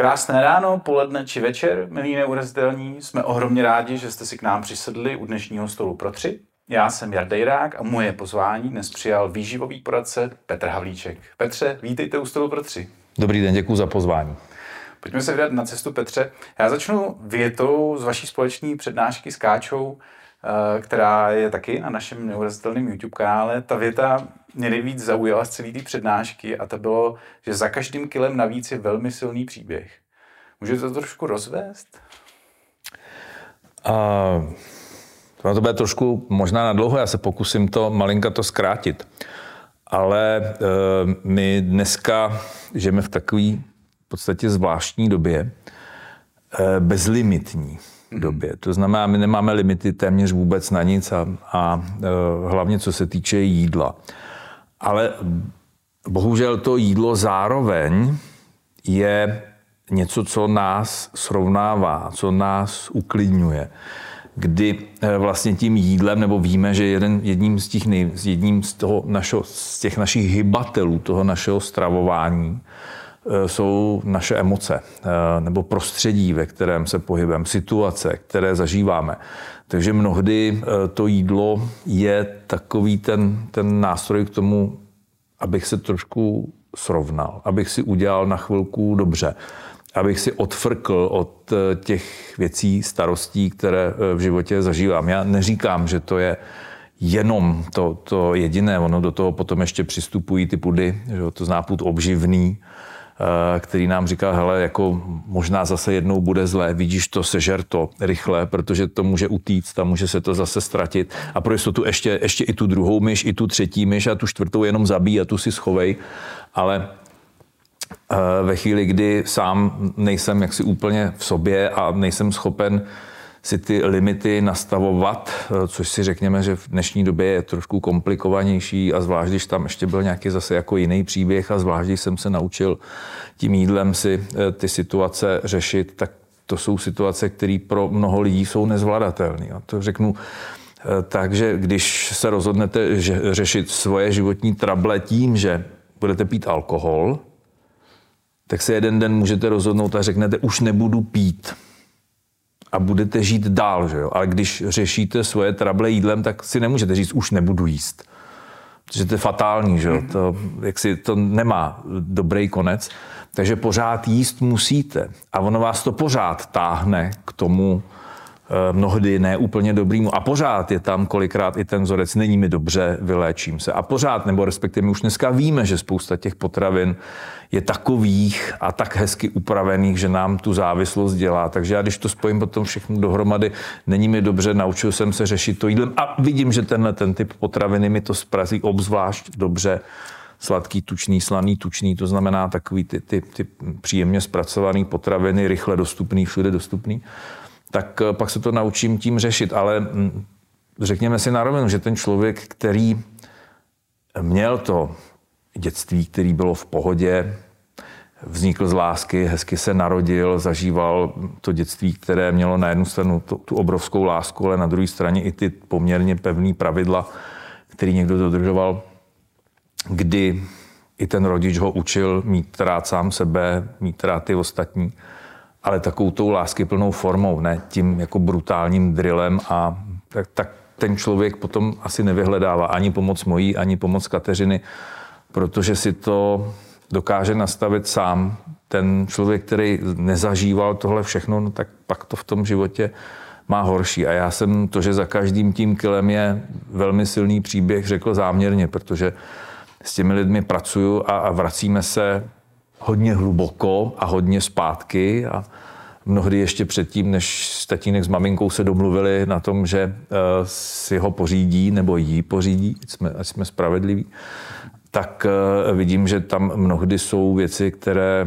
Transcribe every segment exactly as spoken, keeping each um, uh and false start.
Krásné ráno, poledne či večer, milí neurazitelní, jsme ohromně rádi, že jste si k nám přisedli u dnešního stolu pro tři. Já jsem Jarda Jirák a moje pozvání dnes přijal výživový poradce Petr Havlíček. Petře, vítejte u stolu pro tři. Dobrý den, děkuji za pozvání. Pojďme se vydat na cestu, Petře. Já začnu větou z vaší společné přednášky s Káčou, která je taky na našem neurazitelném YouTube kanále. Ta věta mě nejvíc zaujala z celé té přednášky a to bylo, že za každým kilem navíc je velmi silný příběh. Můžete to trošku rozvést? Uh, to bude trošku možná na dlouho, já se pokusím to malinka to zkrátit. Ale uh, my dneska žijeme v takové v podstatě zvláštní době, uh, bezlimitní době. To znamená, my nemáme limity téměř vůbec na nic a, a uh, hlavně co se týče jídla. Ale bohužel to jídlo zároveň je něco, co nás srovnává, co nás uklidňuje. Kdy vlastně tím jídlem, nebo víme, že jeden, jedním, z těch nej, jedním z, toho našeho, z těch našich hybatelů toho našeho stravování jsou naše emoce nebo prostředí, ve kterém se pohybujeme, situace, které zažíváme. Takže mnohdy to jídlo je takový ten, ten nástroj k tomu, abych se trošku srovnal, abych si udělal na chvilku dobře, abych si odfrkl od těch věcí, starostí, které v životě zažívám. Já neříkám, že to je jenom to, to jediné, ono do toho potom ještě přistupují ty pudy, že to zná pud obživný, který nám říká, hele, jako možná zase jednou bude zlé, vidíš to, sežer to rychle, protože to může utíct a může se to zase ztratit. A pro jistotu ještě, ještě i tu druhou myš, i tu třetí myš a tu čtvrtou jenom zabij a tu si schovej. Ale ve chvíli, kdy sám nejsem jaksi úplně v sobě a nejsem schopen si ty limity nastavovat, což si řekněme, že v dnešní době je trošku komplikovanější a zvlášť, když tam ještě byl nějaký zase jako jiný příběh a zvlášť, když jsem se naučil tím jídlem si ty situace řešit, tak to jsou situace, které pro mnoho lidí jsou nezvladatelné. A to řeknu takže, když se rozhodnete řešit svoje životní trable tím, že budete pít alkohol, tak se jeden den můžete rozhodnout a řeknete, už nebudu pít. A budete žít dál, že jo? Ale když řešíte svoje trable jídlem, tak si nemůžete říct, už nebudu jíst. Protože to je fatální, že jo? To, jaksi, to nemá dobrý konec. Takže pořád jíst musíte. A ono vás to pořád táhne k tomu mnohdy ne úplně dobrýmu. A pořád je tam kolikrát i ten vzorec, není mi dobře, vyléčím se. A pořád, nebo respektive my už dneska víme, že spousta těch potravin je takových a tak hezky upravených, že nám tu závislost dělá. Takže já, když to spojím potom všechno dohromady, není mi dobře, naučil jsem se řešit to jídlem a vidím, že tenhle ten typ potraviny mi to zpraví obzvlášť dobře. Sladký, tučný, slaný, tučný, to znamená takový ty, ty, ty příjemně zpracované potraviny, rychle dostupný, všude dostupný. Tak pak se to naučím tím řešit. Ale řekněme si na rovinu, že ten člověk, který měl to dětství, který bylo v pohodě, vznikl z lásky, hezky se narodil, zažíval to dětství, které mělo na jednu stranu tu, tu obrovskou lásku, ale na druhé straně i ty poměrně pevný pravidla, který někdo dodržoval, kdy i ten rodič ho učil mít rád sám sebe, mít rád ty ostatní, ale takovou tou láskyplnou formou, ne tím jako brutálním drillem a tak, tak ten člověk potom asi nevyhledává ani pomoc mojí, ani pomoc Kateřiny, protože si to dokáže nastavit sám. Ten člověk, který nezažíval tohle všechno, no tak pak to v tom životě má horší. A já jsem to, že za každým tím kilem je velmi silný příběh, řekl záměrně, protože s těmi lidmi pracuju a, a vracíme se hodně hluboko a hodně zpátky a mnohdy ještě předtím, než tatínek s maminkou se domluvili na tom, že si ho pořídí nebo jí pořídí, ať jsme, ať jsme spravedliví, tak vidím, že tam mnohdy jsou věci, které,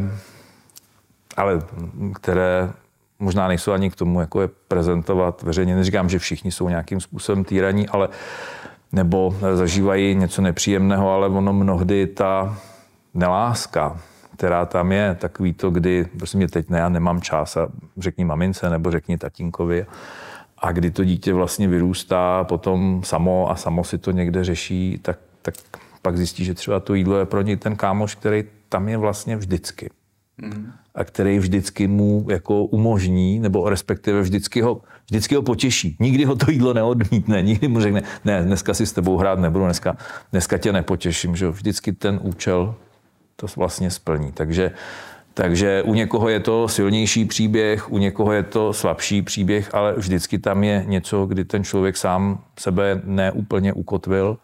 ale které možná nejsou ani k tomu, jako je prezentovat veřejně. Neříkám, že všichni jsou nějakým způsobem týraní, ale nebo zažívají něco nepříjemného, ale ono mnohdy ta neláska, která tam je, takový to, kdy, prosím mě teď ne, já nemám čas a řekni mamince nebo řekni tatínkovi. A kdy to dítě vlastně vyrůstá potom samo a samo si to někde řeší, tak, tak pak zjistí, že třeba to jídlo je pro něj ten kámoš, který tam je vlastně vždycky. Mm. A který vždycky mu jako umožní, nebo respektive vždycky ho, vždycky ho potěší. Nikdy ho to jídlo neodmítne, nikdy mu řekne, ne, dneska si s tebou hrát nebudu, dneska, dneska tě nepotěším. Že? Vždycky ten účel to vlastně splní. Takže, takže u někoho je to silnější příběh, u někoho je to slabší příběh, ale vždycky tam je něco, kdy ten člověk sám sebe neúplně ukotvil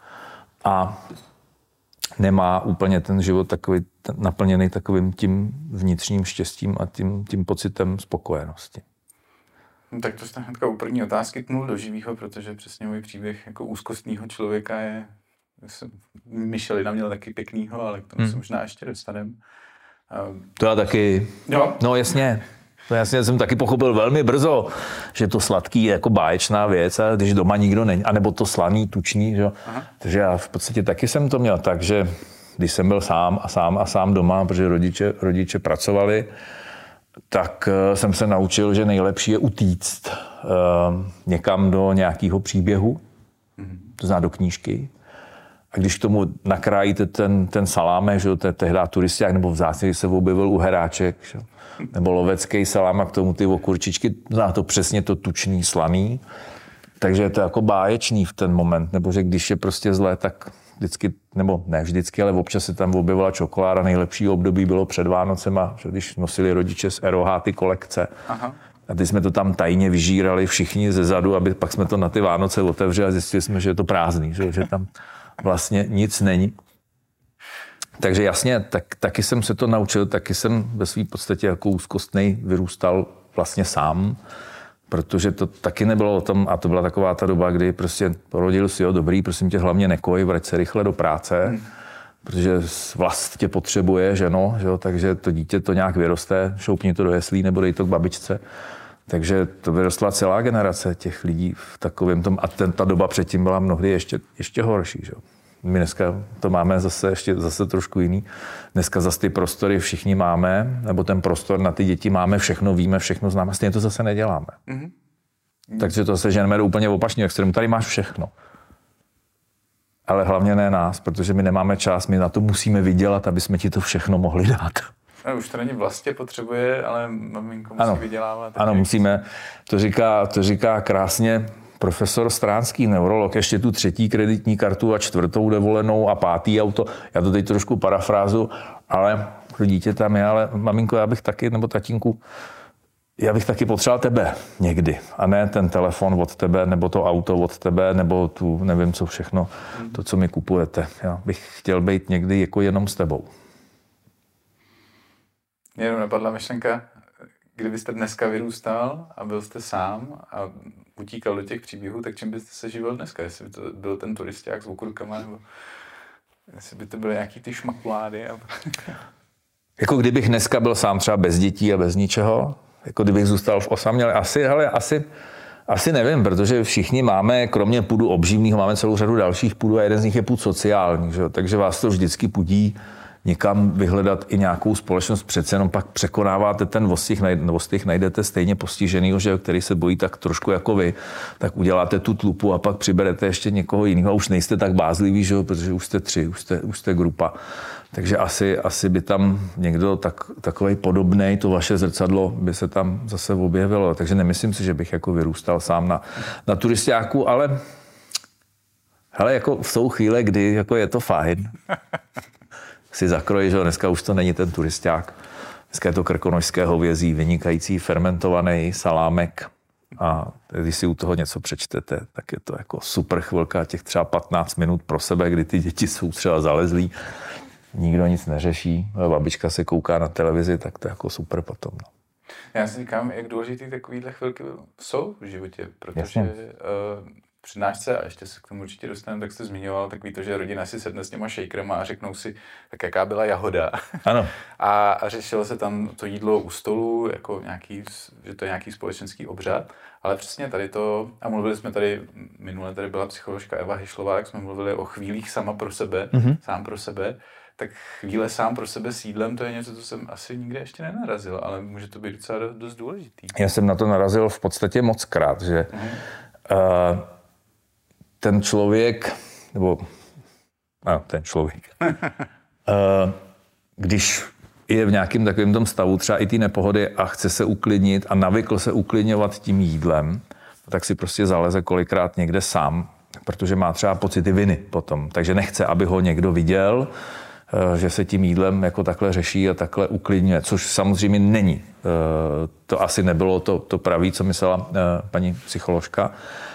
a nemá úplně ten život takový ten, naplněný takovým tím vnitřním štěstím a tím, tím pocitem spokojenosti. No, tak to jste hnedka u první otázky tnul do živýho, protože přesně můj příběh jako úzkostného člověka je... Michelina měl taky pěknýho, ale k tomu hmm. se možná ještě dostanem. To já taky. Jo? No jasně. To jasně jsem taky pochopil velmi brzo, že to sladký je jako báječná věc, a když doma nikdo není, anebo to slaný, tučný, že? Takže já v podstatě taky jsem to měl tak, že když jsem byl sám a sám a sám doma, protože rodiče, rodiče pracovali, tak jsem se naučil, že nejlepší je utíct uh, někam do nějakého příběhu, mm-hmm. to znamená do knížky. A když k tomu nakrájíte ten, ten salámek, že to je tehdy turisták, nebo vzácně, když se objevil u Heráček, že? Nebo lovecký salám a k tomu ty okurčičky, zná to přesně to tučný, slaný. Takže je to jako báječný v ten moment, nebo že když je prostě zlé, tak vždycky, nebo ne vždycky, ale občas se tam objevila čokoláda. Nejlepší období bylo před Vánocema, že když nosili rodiče z R O H ty kolekce. Aha. A ty jsme to tam tajně vyžírali všichni ze zadu, aby pak jsme to na ty Vánoce otevřeli a zjistili jsme, že je to prázdný, že, že tam vlastně nic není. Takže jasně, tak, taky jsem se to naučil, taky jsem ve své podstatě jako úzkostnej vyrůstal vlastně sám, protože to taky nebylo o tom, a to byla taková ta doba, kdy prostě rodil si, jo, dobrý, prosím tě, hlavně nekoj, vrať se rychle do práce, hmm. protože vlast tě potřebuje, že no, že jo, takže to dítě to nějak vyroste, šoupni to do jeslí nebo dej to k babičce. Takže to vyrostla celá generace těch lidí v takovém tom, a ten, ta doba předtím byla mnohdy ještě, ještě horší, že jo. My dneska to máme zase ještě zase trošku jiný. Dneska zase ty prostory všichni máme, nebo ten prostor na ty děti máme, všechno víme, všechno známe, stejně to zase neděláme. Mm-hmm. Takže to se ženeme do úplně opačného extrému. Tady máš všechno. Ale hlavně ne nás, protože my nemáme čas, my na to musíme vydělat, aby jsme ti to všechno mohli dát. A už to není vlastně potřebuje, ale maminko musí ano, vydělávat. Ano, musíme. To říká, to říká krásně profesor Stránský, neurolog, ještě tu třetí kreditní kartu a čtvrtou dovolenou a pátý auto. Já to teď trošku parafrázu, ale to dítě tam je, ale maminko, já bych taky, nebo tatínku, já bych taky potřeboval tebe někdy. A ne ten telefon od tebe, nebo to auto od tebe, nebo tu nevím co všechno, to, co mi kupujete. Já bych chtěl být někdy jako jenom s tebou. Mě jenom napadla myšlenka, kdybyste dneska vyrůstal a byl jste sám a utíkal do těch příběhů, tak čím byste se živil dneska? Jestli by to byl ten turisták s okurkama, nebo jestli by to byly nějaký ty šmakulády? A... Jako kdybych dneska byl sám třeba bez dětí a bez ničeho, jako kdybych zůstal v osamělé, asi, hele, asi, asi nevím, protože všichni máme, kromě půdu obživného, máme celou řadu dalších půdů a jeden z nich je půd sociální, že? Takže vás to vždycky pudí někam vyhledat i nějakou společnost, přece jenom pak překonáváte ten vostih, najdete stejně postiženýho, že, který se bojí tak trošku jako vy, tak uděláte tu tlupu a pak přiberete ještě někoho jiného a už nejste tak bázliví, že, protože už jste tři, už jste, už jste grupa. Takže asi, asi by tam někdo tak, takovej podobnej, to vaše zrcadlo by se tam zase objevilo. Takže nemyslím si, že bych jako vyrůstal sám na, na turistáku, ale hele, jako jsou chvíle, kdy jako je to fajn. Si zakrojí, že dneska už to není ten turisták. Dneska je to krkonošské hovězí, vynikající fermentovaný salámek. A když si u toho něco přečtete, tak je to jako super chvilka, těch třeba patnáct minut pro sebe, kdy ty děti jsou třeba zalezlí. Nikdo nic neřeší, babička se kouká na televizi, tak to je jako super potom. No. Já si říkám, jak důležitý takovýhle chvilky jsou v životě, protože uh, přednášce, a ještě se k tomu určitě dostaneme, tak jste zmiňoval takový to, že rodina si sedne s těma šejkrama a řeknou si, tak jaká byla jahoda. Ano. a, a řešilo se tam to jídlo u stolu, jako nějaký, že to je nějaký společenský obřad, ale přesně tady to, a mluvili jsme tady, minule tady byla psycholožka Eva Hyšlová, jak jsme mluvili o chvílích sama pro sebe, mm-hmm. sám pro sebe, tak chvíle sám pro sebe s jídlem, to je něco, co jsem asi nikdy ještě nenarazil, ale může to být docela dost důležitý. Já jsem na to narazil v podstatě moc krát, že mm-hmm. uh, ten člověk, nebo no, ten člověk, uh, když je v nějakém takovém tom stavu třeba i ty nepohody a chce se uklidnit a navykl se uklidňovat tím jídlem, tak si prostě zaleze kolikrát někde sám, protože má třeba pocity viny potom. Takže nechce, aby ho někdo viděl, že se tím jídlem jako takhle řeší a takhle uklidňuje, což samozřejmě není. To asi nebylo to, to pravý, co myslela paní psycholožka.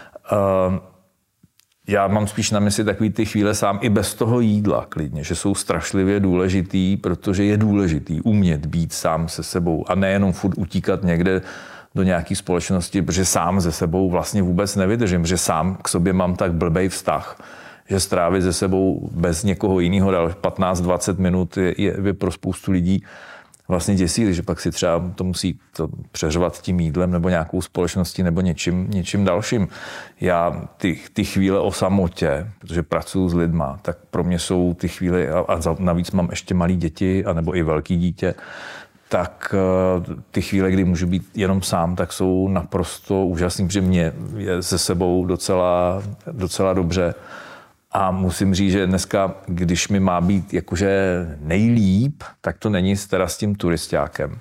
Já mám spíš na mysli takový ty chvíle sám i bez toho jídla klidně, že jsou strašlivě důležitý, protože je důležitý umět být sám se sebou a nejenom furt utíkat někde do nějaké společnosti, protože sám se sebou vlastně vůbec nevydržím, že sám k sobě mám tak blbej vztah, že strávit se sebou bez někoho jiného dal patnáct dvacet minut je, je pro spoustu lidí vlastně děsí, že pak si třeba to musí to přeřvat tím jídlem nebo nějakou společností nebo něčím, něčím dalším. Já ty, ty chvíle o samotě, protože pracuji s lidma, tak pro mě jsou ty chvíle, a, a navíc mám ještě malý děti, anebo i velký dítě, tak ty chvíle, kdy můžu být jenom sám, tak jsou naprosto úžasný, protože mě je se sebou docela, docela dobře. A musím říct, že dneska, když mi má být jakože nejlíp, tak to není teda s tím turistákem.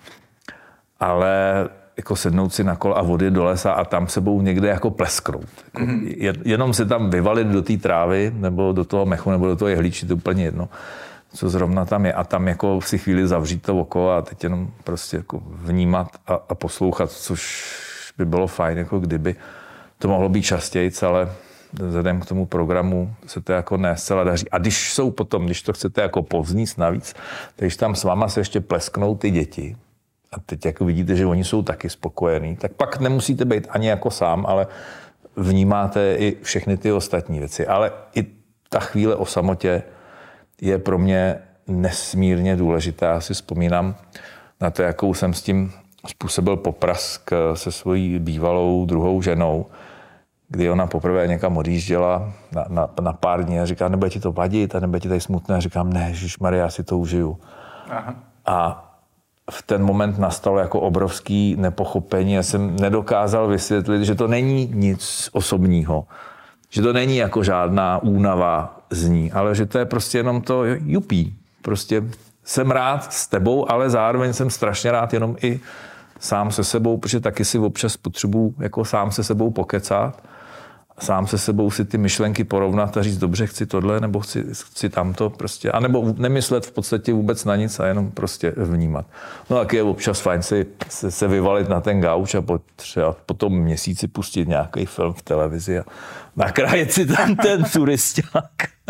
Ale jako sednout si na kolo a vody do lesa a tam sebou někde jako plesknout. Jako mm-hmm. Jenom se tam vyvalit do té trávy, nebo do toho mechu, nebo do toho jehličí, to je úplně jedno, co zrovna tam je. A tam jako si chvíli zavřít to oko a teď jenom prostě jako vnímat a, a poslouchat, což by bylo fajn, jako kdyby to mohlo být častějc, ale vzhledem k tomu programu se to jako ne zcela daří. A když jsou potom, když to chcete jako povzníst navíc, když tam s váma se ještě plesknou ty děti a teď jako vidíte, že oni jsou taky spokojení, tak pak nemusíte být ani jako sám, ale vnímáte i všechny ty ostatní věci. Ale i ta chvíle o samotě je pro mě nesmírně důležitá. Já si vzpomínám na to, jakou jsem s tím způsobil poprask se svojí bývalou druhou ženou, kdy ona poprvé někam odjížděla na, na, na pár dní a říká, nebude ti to vadit a nebude ti tady smutné. A říkám, ne, ježišmarja, já si to užiju. Aha. A v ten moment nastalo jako obrovský nepochopení. Já jsem nedokázal vysvětlit, že to není nic osobního. Že to není jako žádná únava z ní, ale že to je prostě jenom to jupí. Prostě jsem rád s tebou, ale zároveň jsem strašně rád jenom i sám se sebou, protože taky si občas potřebuji jako sám se sebou pokecat, sám se sebou si ty myšlenky porovnat a říct, dobře, chci tohle, nebo chci, chci tamto prostě, anebo nemyslet v podstatě vůbec na nic a jenom prostě vnímat. No tak je občas fajn si, se, se vyvalit na ten gauč a po, třeba po tom měsíci pustit nějaký film v televizi a nakrájet si tam ten turisták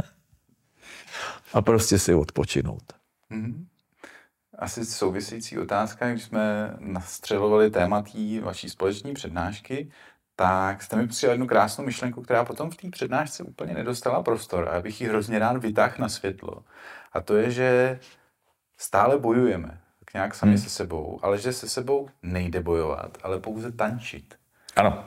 a prostě si odpočinout. Mm-hmm. Asi související otázka, když jsme nastřelovali témat vaší společní přednášky, tak jste mi přijal jednu krásnou myšlenku, která potom v té přednášce úplně nedostala prostor a já bych ji hrozně rád vytáhl na světlo. A to je, že stále bojujeme tak nějak sami hmm. se sebou, ale že se sebou nejde bojovat, ale pouze tančit. Ano.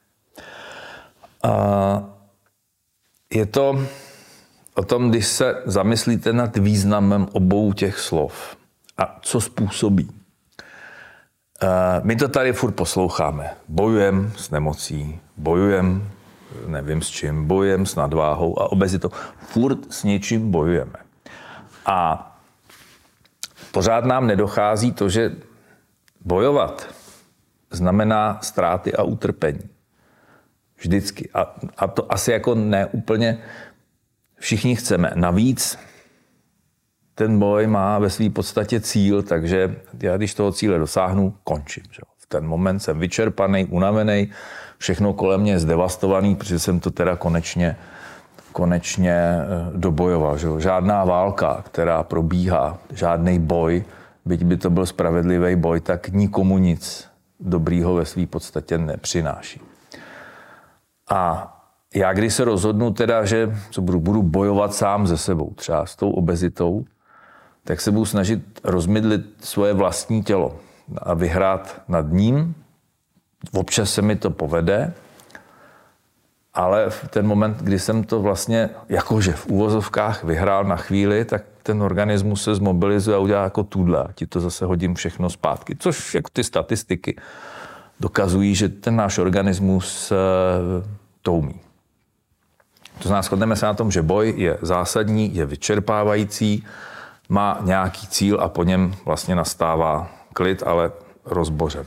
Uh, je to o tom, když se zamyslíte nad významem obou těch slov a co způsobí. My to tady furt posloucháme. Bojujem s nemocí, bojujem, nevím s čím, bojujem s nadváhou a obezitou. Furt s něčím bojujeme. A pořád nám nedochází to, že bojovat znamená ztráty a utrpení. Vždycky. A, a to asi jako ne úplně všichni chceme. Navíc ten boj má ve své podstatě cíl, takže já když toho cíle dosáhnu, končím. Že? V ten moment jsem vyčerpaný, unavený, všechno kolem mě je zdevastovaný, protože jsem to teda konečně, konečně dobojoval. Že? Žádná válka, která probíhá, žádný boj, byť by to byl spravedlivý boj, tak nikomu nic dobrýho ve své podstatě nepřináší. A já když se rozhodnu teda, že co budu, budu bojovat sám se sebou, třeba s tou obezitou, tak se budu snažit rozmydlit svoje vlastní tělo a vyhrát nad ním. Občas se mi to povede, ale v ten moment, kdy jsem to vlastně jakože v úvozovkách vyhrál na chvíli, tak ten organismus se zmobilizuje a udělá jako tudle. A ti to zase hodím všechno zpátky. Což jako ty statistiky dokazují, že ten náš organismus to umí. To znamená, shodneme se na tom, že boj je zásadní, je vyčerpávající, má nějaký cíl a po něm vlastně nastává klid, ale rozbořeno.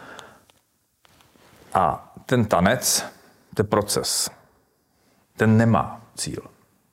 A ten tanec, ten proces, ten nemá cíl.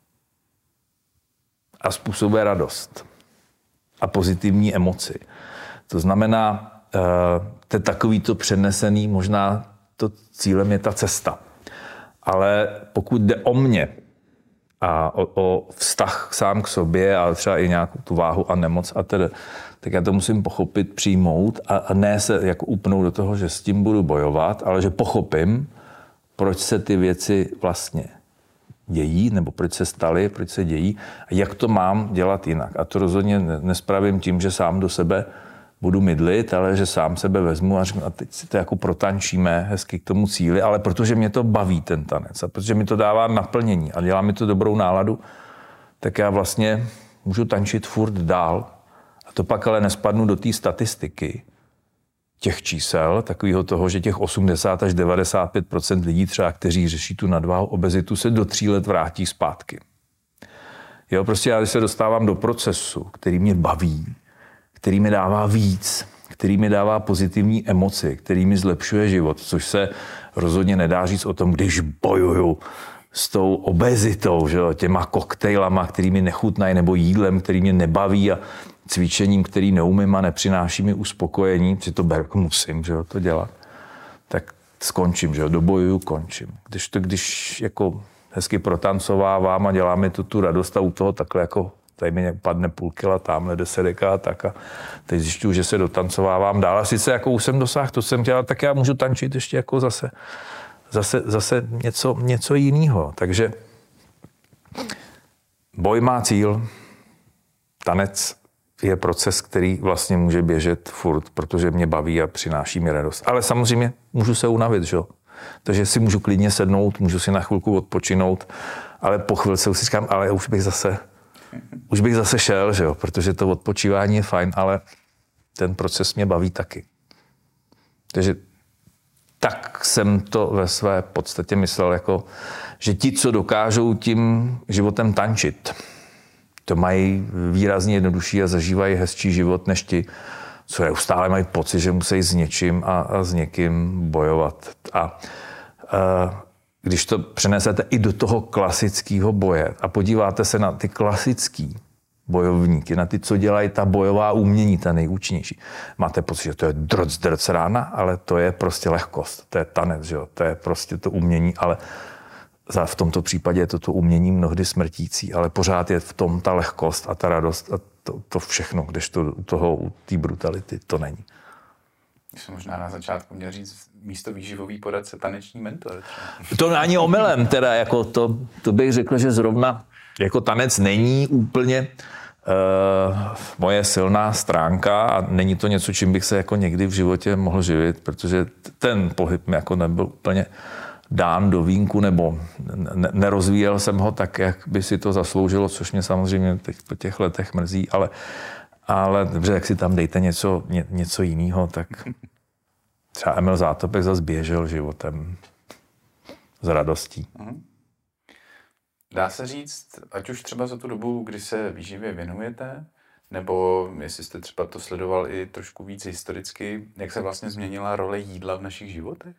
A způsobuje radost a pozitivní emoci. To znamená, to je takový to přenesený, možná to cílem je ta cesta. Ale pokud jde o mě a o, o vztah sám k sobě a třeba i nějakou tu váhu a nemoc a tedy, tak já to musím pochopit, přijmout a, a ne se jako upnout do toho, že s tím budu bojovat, ale že pochopím, proč se ty věci vlastně dějí, nebo proč se staly, proč se dějí a jak to mám dělat jinak. A to rozhodně nespravím tím, že sám do sebe budu mydlit, ale že sám sebe vezmu a řeknu, a teď si to jako protančíme hezky k tomu cíli, ale protože mě to baví ten tanec a protože mi to dává naplnění a dělá mi to dobrou náladu, tak já vlastně můžu tančit furt dál. A to pak ale nespadnu do té statistiky těch čísel, takového toho, že těch osmdesát až devadesát pět procent lidí třeba, kteří řeší tu nadváhu, obezitu, se do tří let vrátí zpátky. Jo, prostě já když se dostávám do procesu, který mě baví, který mi dává víc, který mi dává pozitivní emoci, který mi zlepšuje život, což se rozhodně nedá říct o tom, když bojuju s tou obezitou, že jo, těma koktejlama, který mi nechutnají, nebo jídlem, který mě nebaví a cvičením, který neumím a nepřináší mi uspokojení, protože to berku musím, že jo, to dělat, tak skončím, že jo, dobojuju, končím. Když to, když jako hezky protancovávám a dělá mi to tu radost a u toho takhle jako tady mi padne půl kila, tamhle deset deka a tak a teď zjišťuju, že se dotancovávám dál. A sice jako už jsem dosáhl, to jsem chtěl, tak já můžu tančit ještě jako zase, zase, zase něco, něco jiného. Takže boj má cíl, tanec je proces, který vlastně může běžet furt, protože mě baví a přináší mi radost. Ale samozřejmě můžu se unavit, že jo? Takže si můžu klidně sednout, můžu si na chvilku odpočinout, ale po chvilce už si říkám, ale už bych zase Už bych zase šel, že jo, protože to odpočívání je fajn, ale ten proces mě baví taky. Takže tak jsem to ve své podstatě myslel, jako, že ti, co dokážou tím životem tančit, to mají výrazně jednodušší a zažívají hezčí život, než ti, co neustále mají pocit, že musí s něčím a, a s někým bojovat. A, a když to přenesete i do toho klasického boje a podíváte se na ty klasický bojovníky, na ty, co dělají ta bojová umění, ta nejúčinnější. Máte pocit, že to je drc, drc rána, ale to je prostě lehkost, to je tanec, že jo? To je prostě to umění, ale v tomto případě je to to umění mnohdy smrtící, ale pořád je v tom ta lehkost a ta radost a to, to všechno, když to u toho, u té brutality, to není. Když jsem možná na začátku měl říct místo výživový poradce taneční mentor. To ani omylem, teda jako to, to bych řekl, že zrovna jako tanec není úplně uh, moje silná stránka a není to něco, čím bych se jako někdy v životě mohl živit, protože ten pohyb mi jako nebyl úplně dán do vínku, nebo ne, nerozvíjel jsem ho tak, jak by si to zasloužilo, což mě samozřejmě teď po těch letech mrzí, ale Ale dobře, jak si tam dejte něco, ně, něco jiného, tak třeba Emil Zátopek zase běžel životem s radostí. Dá se říct, ať už třeba za tu dobu, kdy se výživě věnujete, nebo jestli jste třeba to sledoval i trošku víc historicky, jak se vlastně změnila role jídla v našich životech?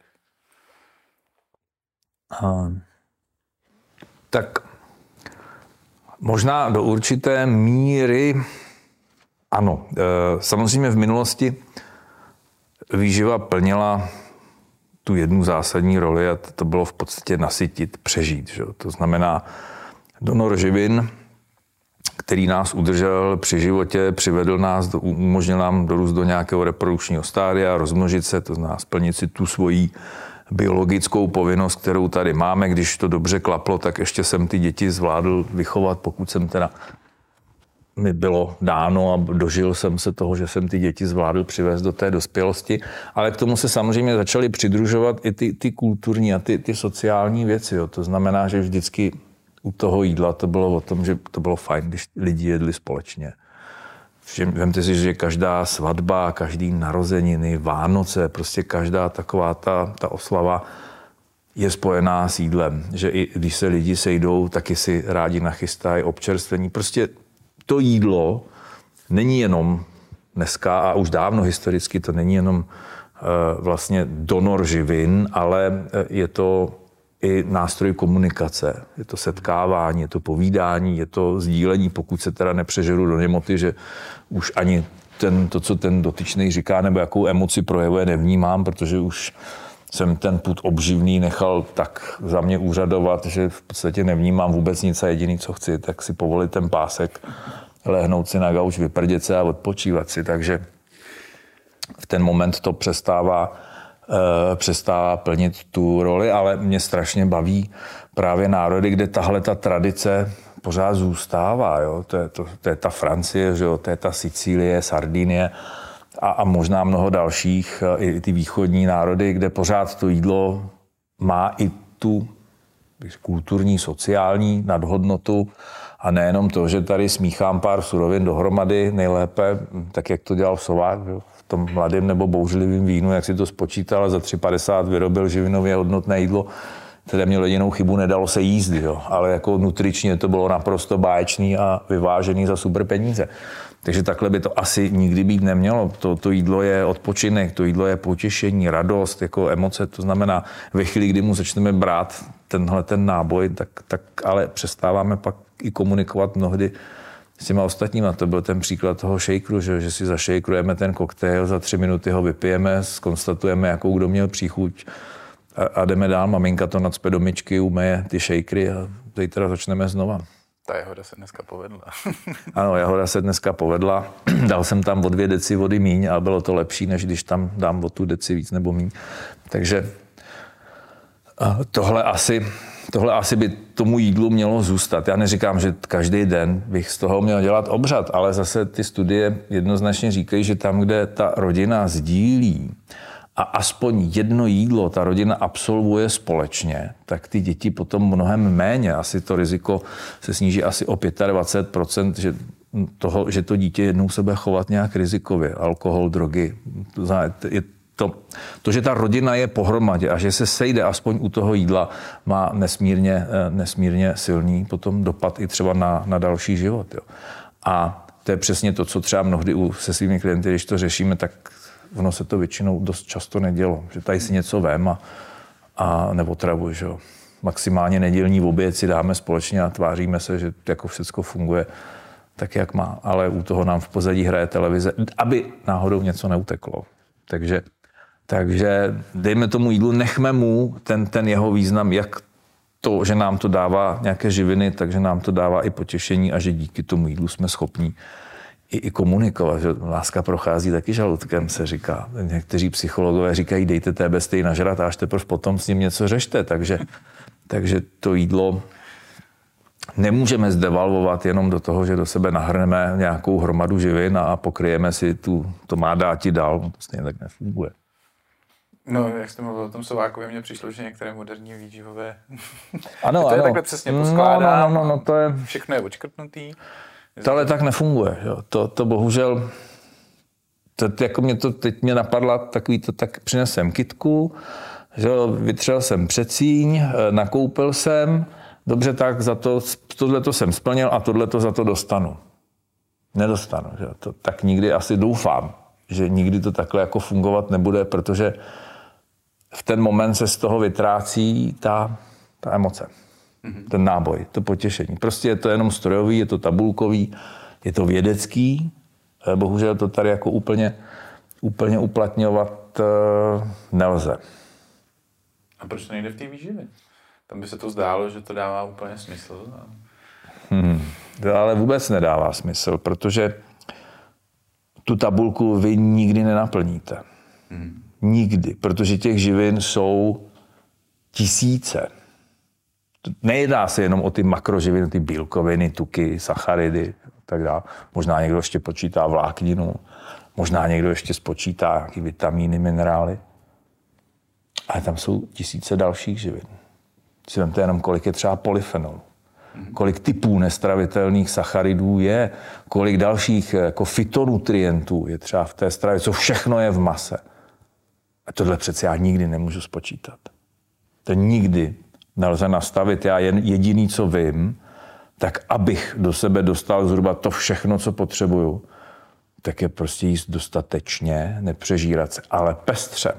A, tak možná do určité míry ano, samozřejmě v minulosti výživa plnila tu jednu zásadní roli a to bylo v podstatě nasytit, přežít. Že? To znamená donor živin, který nás udržel při životě, přivedl nás, umožnil nám dorůst do nějakého reprodukčního stádia, rozmnožit se, to znamená splnit si tu svoji biologickou povinnost, kterou tady máme. Když to dobře klaplo, tak ještě jsem ty děti zvládl vychovat, pokud jsem teda mi bylo dáno a dožil jsem se toho, že jsem ty děti zvládl přivést do té dospělosti, ale k tomu se samozřejmě začaly přidružovat i ty, ty kulturní a ty, ty sociální věci. Jo. To znamená, že vždycky u toho jídla to bylo o tom, že to bylo fajn, když lidi jedli společně. Vemte si, že každá svatba, každý narozeniny, Vánoce, prostě každá taková ta, ta oslava je spojená s jídlem. Že i když se lidi sejdou, taky si rádi nachystají občerstvení. Prostě to jídlo není jenom dneska a už dávno historicky to není jenom vlastně donor živin, ale je to i nástroj komunikace. Je to setkávání, je to povídání, je to sdílení, pokud se teda nepřežeru do němoty, že už ani ten, to, co ten dotyčný říká, nebo jakou emoci projevuje, nevnímám, protože už jsem ten pud obživný nechal tak za mě úřadovat, že v podstatě nevnímám vůbec nic a jediný, co chci, tak si povolit ten pásek, lehnout si na gauč, vyprdět se a odpočívat si. Takže v ten moment to přestává, e, přestává plnit tu roli, ale mě strašně baví právě národy, kde tahle ta tradice pořád zůstává. Jo? To, je, to, to je ta Francie, že jo? To je ta Sicílie, Sardinie a, a možná mnoho dalších, i ty východní národy, kde pořád to jídlo má i tu kulturní, sociální nadhodnotu a nejenom to, že tady smíchám pár surovin dohromady, nejlépe, tak jak to dělal Slovák, v tom mladém nebo bouřlivém vínu, jak si to spočítal a za tři padesát vyrobil živinově hodnotné jídlo, které mělo jedinou chybu, nedalo se jíst, jo. Ale jako nutričně to bylo naprosto báječný a vyvážený za super peníze. Takže takhle by to asi nikdy být nemělo. To, to jídlo je odpočinek, to jídlo je potěšení, radost, jako emoce. To znamená, ve chvíli, kdy mu začneme brát tenhle ten náboj, tak, tak ale přestáváme pak i komunikovat mnohdy s těma ostatníma. To byl ten příklad toho shakeru, že, že si zašejkrujeme ten koktejl, za tři minuty ho vypijeme, zkonstatujeme, jakou kdo měl příchuť a, a jdeme dál. Maminka to nacpe do myčky, umeje ty shakery a zítra začneme znova. Ta jahoda se dneska povedla. Ano, jahoda se dneska povedla. Dal jsem tam o dvě deci vody míň a bylo to lepší, než když tam dám o tu deci víc nebo míň. Takže tohle asi, tohle asi by tomu jídlu mělo zůstat. Já neříkám, že každý den bych z toho měl dělat obřad, ale zase ty studie jednoznačně říkají, že tam, kde ta rodina sdílí a aspoň jedno jídlo ta rodina absolvuje společně, tak ty děti potom mnohem méně. Asi to riziko se sníží asi o dvacet pět procent, že, toho, že to dítě jednou se bude chovat nějak rizikově. Alkohol, drogy. Je to, to, že ta rodina je pohromadě a že se sejde aspoň u toho jídla, má nesmírně, nesmírně silný potom dopad i třeba na, na další život. Jo. A to je přesně to, co třeba mnohdy u, se svými klienty, když to řešíme, tak ono se to většinou dost často nedělo, že tady si něco vem a, a neotravuj, že jo. Maximálně nedělní oběd si dáme společně a tváříme se, že jako všechno funguje tak, jak má, ale u toho nám v pozadí hraje televize, aby náhodou něco neuteklo. Takže, takže dejme tomu jídlu, nechme mu ten, ten jeho význam, jak to, že nám to dává nějaké živiny, takže nám to dává i potěšení a že díky tomu jídlu jsme schopní I, i komunikovat, že láska prochází taky žaludkem, se říká. Někteří psychologové říkají, dejte té bestii nažrat a až teprve potom s ním něco řešte. Takže, takže to jídlo nemůžeme zdevalvovat jenom do toho, že do sebe nahrneme nějakou hromadu živin a pokryjeme si tu, to má dáti dál. To stejně tak nefunguje. No, jak jste mluvil o tom Sovákovi, mně přišlo, že některé moderní výživové... Ano, to ano. je takhle přesně poskládá, no, no, no, no, to je... všechno je odškrtnutý. To ale tak nefunguje. Jo. To, to bohužel, to, jako mě to teď mě napadla takový to, tak přinesem kytku, že jo, vytřel jsem přecíň, nakoupil jsem, dobře, tak za to, tohleto jsem splnil a tohleto za to dostanu. Nedostanu. Že jo. To, tak nikdy asi doufám, že nikdy to takhle jako fungovat nebude, protože v ten moment se z toho vytrácí ta, ta emoce. Ten náboj, to potěšení. Prostě je to jenom strojový, je to tabulkový, je to vědecký. Bohužel to tady jako úplně, úplně uplatňovat nelze. A proč to nejde v té výživě? Tam by se to zdálo, že to dává úplně smysl. Hmm. To ale vůbec nedává smysl, protože tu tabulku vy nikdy nenaplníte. Hmm. Nikdy, protože těch živin jsou tisíce. Nejedná se jenom o ty makroživiny, ty bílkoviny, tuky, sacharidy a tak dále. Možná někdo ještě počítá vlákninu, možná někdo ještě spočítá nějaký vitamíny, minerály. Ale tam jsou tisíce dalších živin. Si vemte jenom, kolik je třeba polyfenolu, kolik typů nestravitelných sacharidů je, kolik dalších jako fytonutrientů je třeba v té stravě, co všechno je v mase. A tohle přece já nikdy nemůžu spočítat. To nikdy nelze nastavit. Já jen jediný, co vím, tak abych do sebe dostal zhruba to všechno, co potřebuju, tak je prostě jíst dostatečně, nepřežírat se, ale pestře.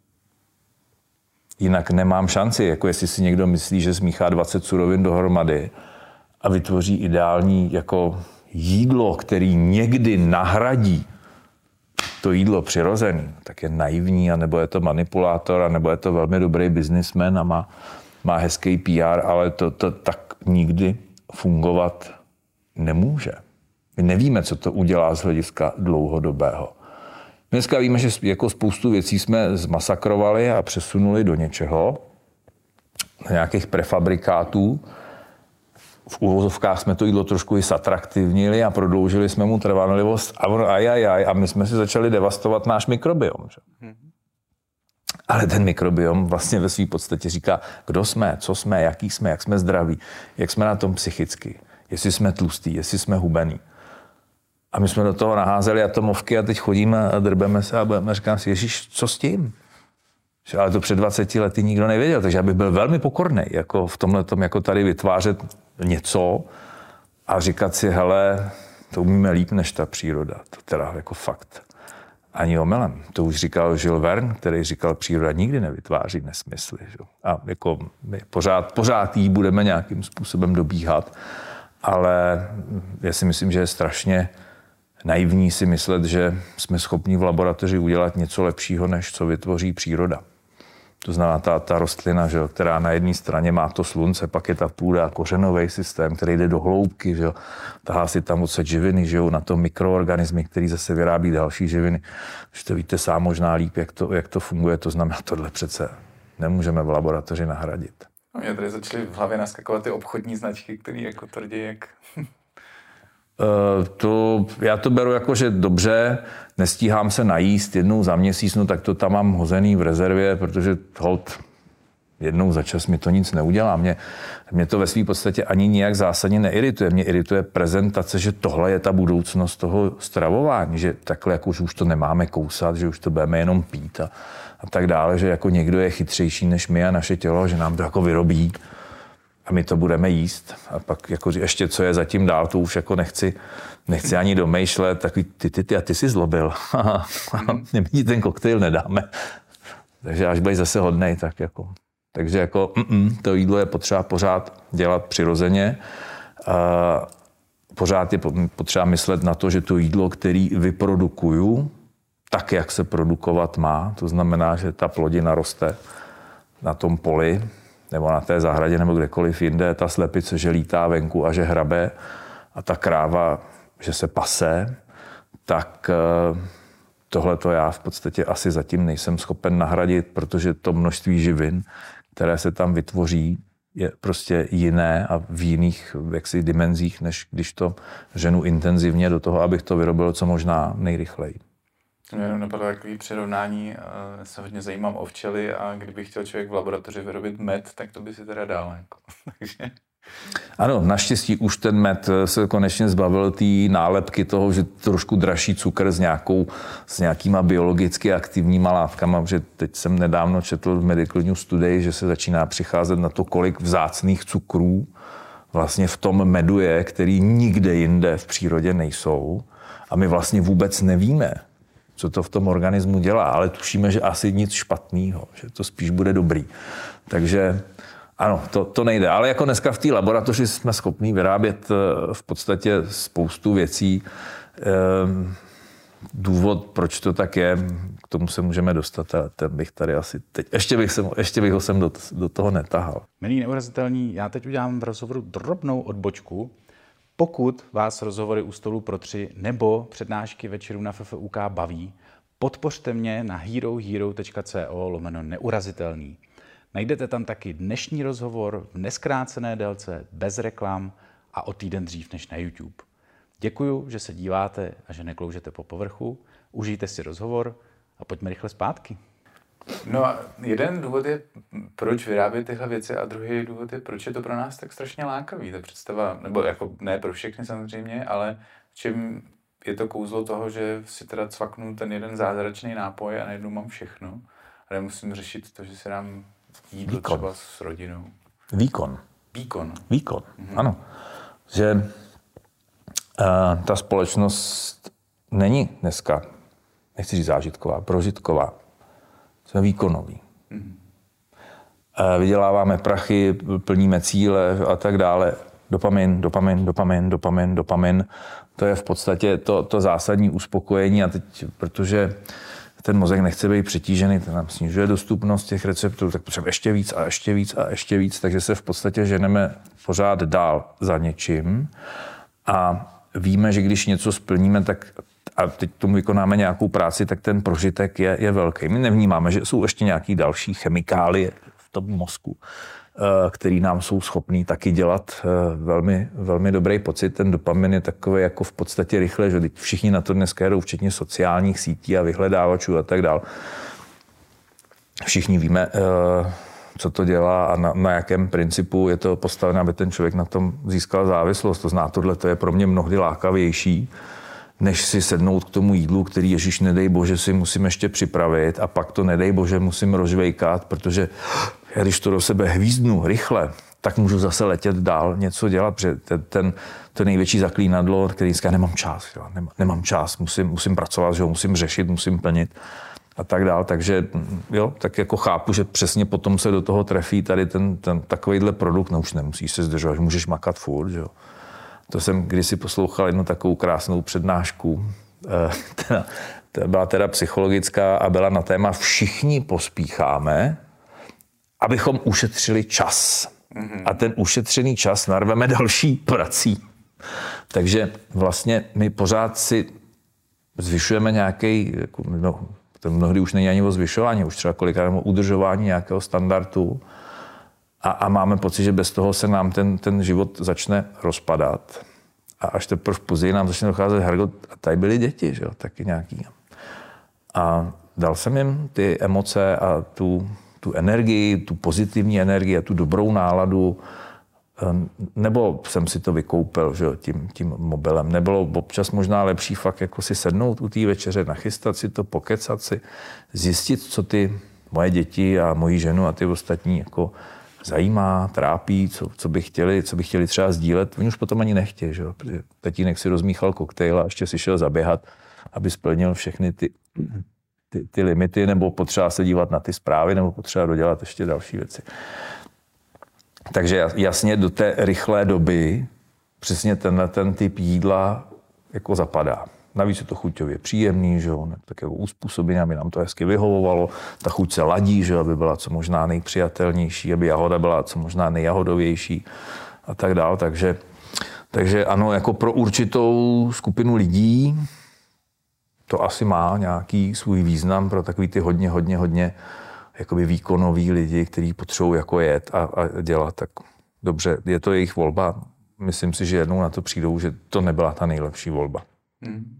Jinak nemám šanci, jako jestli si někdo myslí, že smíchá dvacet surovin dohromady a vytvoří ideální jako jídlo, který někdy nahradí to jídlo přirozený, tak je naivní, anebo je to manipulátor, anebo je to velmi dobrý biznismen a má, má hezký P R, ale to, to tak nikdy fungovat nemůže. My nevíme, co to udělá z hlediska dlouhodobého. Dneska víme, že jako spoustu věcí jsme zmasakrovali a přesunuli do něčeho, do nějakých prefabrikátů. V uvozovkách jsme to jídlo trošku i zatraktivnili a prodloužili jsme mu trvanlivost a ono ajajaj a my jsme si začali devastovat náš mikrobiom. Že? Mm-hmm. Ale ten mikrobiom vlastně ve své podstatě říká, kdo jsme, co jsme, jaký jsme, jak jsme zdraví, jak jsme na tom psychicky, jestli jsme tlustý, jestli jsme hubený. A my jsme do toho naházeli atomovky a teď chodíme a drbeme se a budeme, říkám si, ježiš, co s tím? Ale to před dvaceti lety nikdo nevěděl, takže já bych byl velmi pokorný jako v tomhletom, jako tady vytvářet něco a říkat si, hele, to umíme líp než ta příroda. To teda jako fakt. Ani omylem. To už říkal Jules Verne, který říkal, příroda nikdy nevytváří nesmysly. Že? A jako my pořád, pořád jí budeme nějakým způsobem dobíhat, ale já si myslím, že je strašně naivní si myslet, že jsme schopni v laboratoři udělat něco lepšího, než co vytvoří příroda. To znamená ta, ta rostlina, že jo, která na jedné straně má to slunce, pak je ta půda, kořenový systém, který jde do hloubky, že jo, tahá si tam odsaď živiny, že jo, na to mikroorganismy, který zase vyrábí další živiny. Že to víte sám možná líp, jak to, jak to funguje, to znamená, tohle přece nemůžeme v laboratoři nahradit. No, mě tady začaly v hlavě naskakovat ty obchodní značky, které jako tvrdí, jak... Uh, to, já to beru jako, že dobře, nestíhám se najíst jednou za měsíc, no tak to tam mám hozený v rezervě, protože hold, jednou za čas mi to nic neudělá. Mě, mě to ve své podstatě ani nijak zásadně neirituje. Mě irituje prezentace, že tohle je ta budoucnost toho stravování, že takhle jako už to nemáme kousat, že už to budeme jenom pít a, a tak dále, že jako někdo je chytřejší než my a naše tělo, že nám to jako vyrobí a my to budeme jíst. A pak jako ještě, co je zatím dál, to už jako nechci, nechci ani domýšlet, takový ty, ty, ty a ty jsi zlobil. My ten koktejl nedáme. Takže až budeš zase hodnej, tak jako... Takže jako mm, to jídlo je potřeba pořád dělat přirozeně. A pořád je potřeba myslet na to, že to jídlo, který vyprodukuju, tak, jak se produkovat má, to znamená, že ta plodina roste na tom poli, nebo na té zahradě, nebo kdekoliv jinde, ta slepice, že lítá venku a že hrabe a ta kráva, že se pase, tak tohle to já v podstatě asi zatím nejsem schopen nahradit, protože to množství živin, které se tam vytvoří, je prostě jiné a v jiných jaksi dimenzích, než když to ženu intenzivně do toho, abych to vyrobil co možná nejrychleji. Mě jenom napadlo takové přirovnání, já se hodně zajímám o včely a kdyby chtěl člověk v laboratoři vyrobit med, tak to by si teda dal. Jako. Takže... Ano, naštěstí už ten med se konečně zbavil té nálepky toho, že trošku dražší cukr s, nějakou, s nějakýma biologicky aktivníma látkama, že teď jsem nedávno četl v Medical News Today, že se začíná přicházet na to, kolik vzácných cukrů vlastně v tom medu je, který nikde jinde v přírodě nejsou a my vlastně vůbec nevíme, co to v tom organismu dělá, ale tušíme, že asi nic špatného, že to spíš bude dobrý. Takže ano, to, to nejde. Ale jako dneska v té laboratoři jsme schopni vyrábět v podstatě spoustu věcí. Důvod, proč to tak je, k tomu se můžeme dostat a ten bych tady asi teď, ještě bych, sem, ještě bych ho sem do, do toho netahal. Milí neurazitelní, já teď udělám v rozhovoru drobnou odbočku. Pokud vás rozhovory u stolu pro tři nebo přednášky večerů na F F U K baví, podpořte mě na herohero.co lomeno neurazitelný. Najdete tam taky dnešní rozhovor v neskrácené délce, bez reklam a o týden dřív než na YouTube. Děkuju, že se díváte a že nekloužete po povrchu. Užijte si rozhovor a pojďme rychle zpátky. No a jeden důvod je, proč vyrábět tyhle věci a druhý důvod je, proč je to pro nás tak strašně lákavý. Ta představa, nebo jako ne pro všechny samozřejmě, ale v čem je to kouzlo toho, že si teda cvaknu ten jeden zázračný nápoj a najednou mám všechno. A nemusím řešit to, že si dám jídlo Výkon. Třeba s rodinou. Výkon. Výkon. Výkon, mhm. Ano. Že uh, ta společnost není dneska, nechci říct zážitková, prožitková. Jsme výkonoví. Mm. Vyděláváme prachy, plníme cíle a tak dále. Dopamin, dopamin, dopamin, dopamin, dopamin. To je v podstatě to, to zásadní uspokojení a teď, protože ten mozek nechce být přetížený, ten nám snižuje dostupnost těch receptorů, tak potřebujeme ještě víc a ještě víc a ještě víc, takže se v podstatě ženeme pořád dál za něčím a víme, že když něco splníme, tak a teď tomu vykonáme nějakou práci, tak ten prožitek je, je velký. My nevnímáme, že jsou ještě nějaký další chemikálie v tom mozku, který nám jsou schopný taky dělat velmi, velmi dobrý pocit. Ten dopamin je takový jako v podstatě rychle, že všichni na to dneska jedou, včetně sociálních sítí a vyhledávačů a tak dál. Všichni víme, co to dělá a na, na jakém principu je to postavené, aby ten člověk na tom získal závislost. To zná, tohle to je pro mě mnohdy lákavější, než si sednout k tomu jídlu, který Ježíš, nedej bože, si musím ještě připravit a pak to, nedej bože, musím rozžvejkat, protože já když to do sebe hvízdnu rychle, tak můžu zase letět dál, něco dělat, protože ten, ten, to největší zaklínadlo, který říká, nemám čas, jo, nemám, nemám čas, musím, musím pracovat, že jo, musím řešit, musím plnit a tak dál. Takže jo, tak jako chápu, že přesně potom se do toho trefí tady ten, ten takovýhle produkt, no už nemusíš se zdržovat, můžeš makat furt, že jo. To jsem kdysi poslouchal jednu takovou krásnou přednášku, ta, ta byla teda psychologická a byla na téma všichni pospícháme, abychom ušetřili čas. Mm-hmm. A ten ušetřený čas narveme další prací. Takže vlastně my pořád si zvyšujeme nějaký, jako, no, to mnohdy už není ani o zvyšování, už třeba kolikrát o udržování nějakého standardu. A, a máme pocit, že bez toho se nám ten, ten život začne rozpadat. A až teprve později nám začne docházet, Hergo, a tady byly děti, že jo, taky nějaký. A dal jsem jim ty emoce a tu, tu energii, tu pozitivní energii a tu dobrou náladu, nebo jsem si to vykoupil, že jo, tím, tím mobilem. Nebylo občas možná lepší fakt jako si sednout u té večeře, nachystat si to, pokecat si, zjistit, co ty moje děti a moji ženu a ty ostatní jako zajímá, trápí, co, co by chtěli, co by chtěli třeba sdílet. Oni už potom ani nechtějí, že jo, protože tatínek si rozmíchal koktejl a ještě si šel zaběhat, aby splnil všechny ty, ty, ty limity, nebo potřeba se dívat na ty zprávy, nebo potřeba dodělat ještě další věci. Takže jasně do té rychlé doby přesně tenhle ten typ jídla jako zapadá. Navíc je to chuťově příjemný, že jo, tak jako uspůsobený, aby nám to hezky vyhovovalo. Ta chuť se ladí, že aby byla co možná nejpřijatelnější, aby jahoda byla co možná nejjahodovější a tak dál. Takže, takže ano, jako pro určitou skupinu lidí to asi má nějaký svůj význam pro takový ty hodně, hodně, hodně jakoby výkonoví lidi, kteří potřebují jako jet a, a dělat. Tak dobře, je to jejich volba. Myslím si, že jednou na to přijdou, že to nebyla ta nejlepší volba. Hmm.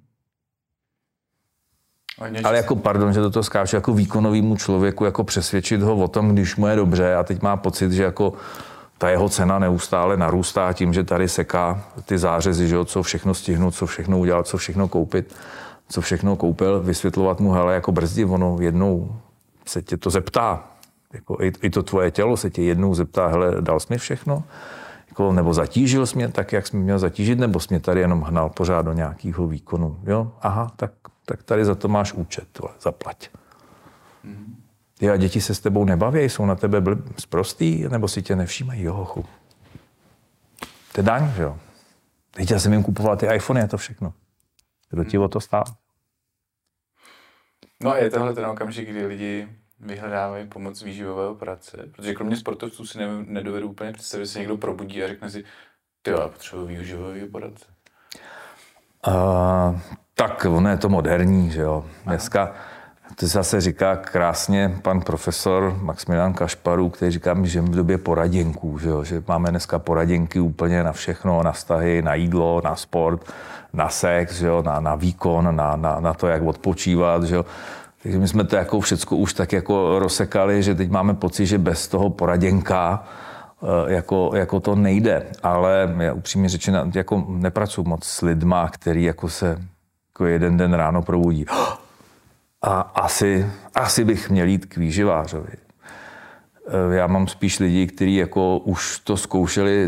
Ale jako, pardon, že do toho skáču, jako výkonovému člověku, jako přesvědčit ho o tom, když mu je dobře a teď má pocit, že jako ta jeho cena neustále narůstá tím, že tady seká ty zářezy, že jo, co všechno stihnout, co všechno udělat, co všechno koupit, co všechno koupil, vysvětlovat mu, hele, jako brzdi, ono jednou se tě to zeptá, jako i, i to tvoje tělo se tě jednou zeptá, hele, dal jsi mi všechno? Jako, nebo zatížil jsi mě tak, jak jsi mě měl zatížit, nebo jsi mě tady jenom hnal pořád do nějakého výkonu. Jo, aha, tak, tak tady za to máš účet, tohle, zaplať. Mm. Jo, a děti se s tebou nebaví, jsou na tebe bl- sprostý, nebo si tě nevšímají, jo, hochu. To je daň, že jo. Teď já jsem jim kupoval ty iPhony a to všechno. Kdo ti o to stál? No a je tohle ten okamžik, kdy lidi vyhledávají pomoc výživového poradce, protože kromě sportovců si ne, nedovedu úplně představit, že se někdo probudí a řekne si, ty já potřebuji výživového poradce. Uh, tak ono je to moderní, že jo. Dneska to zase říká krásně pan profesor Maximilian Kašparu, který říká mi, že v době poraděnků, že jo, že máme dneska poraděnky úplně na všechno, na vztahy, na jídlo, na sport, na sex, že jo, na, na výkon, na, na, na to, jak odpočívat, že jo. Takže my jsme to jako všecko už tak jako rozsekali, že teď máme pocit, že bez toho poraděnka jako, jako to nejde. Ale já upřímně řečeno, jako nepracuji moc s lidma, který jako se jako jeden den ráno probudí. A asi, asi bych měl jít k výživářovi. Já mám spíš lidi, kteří jako už to zkoušeli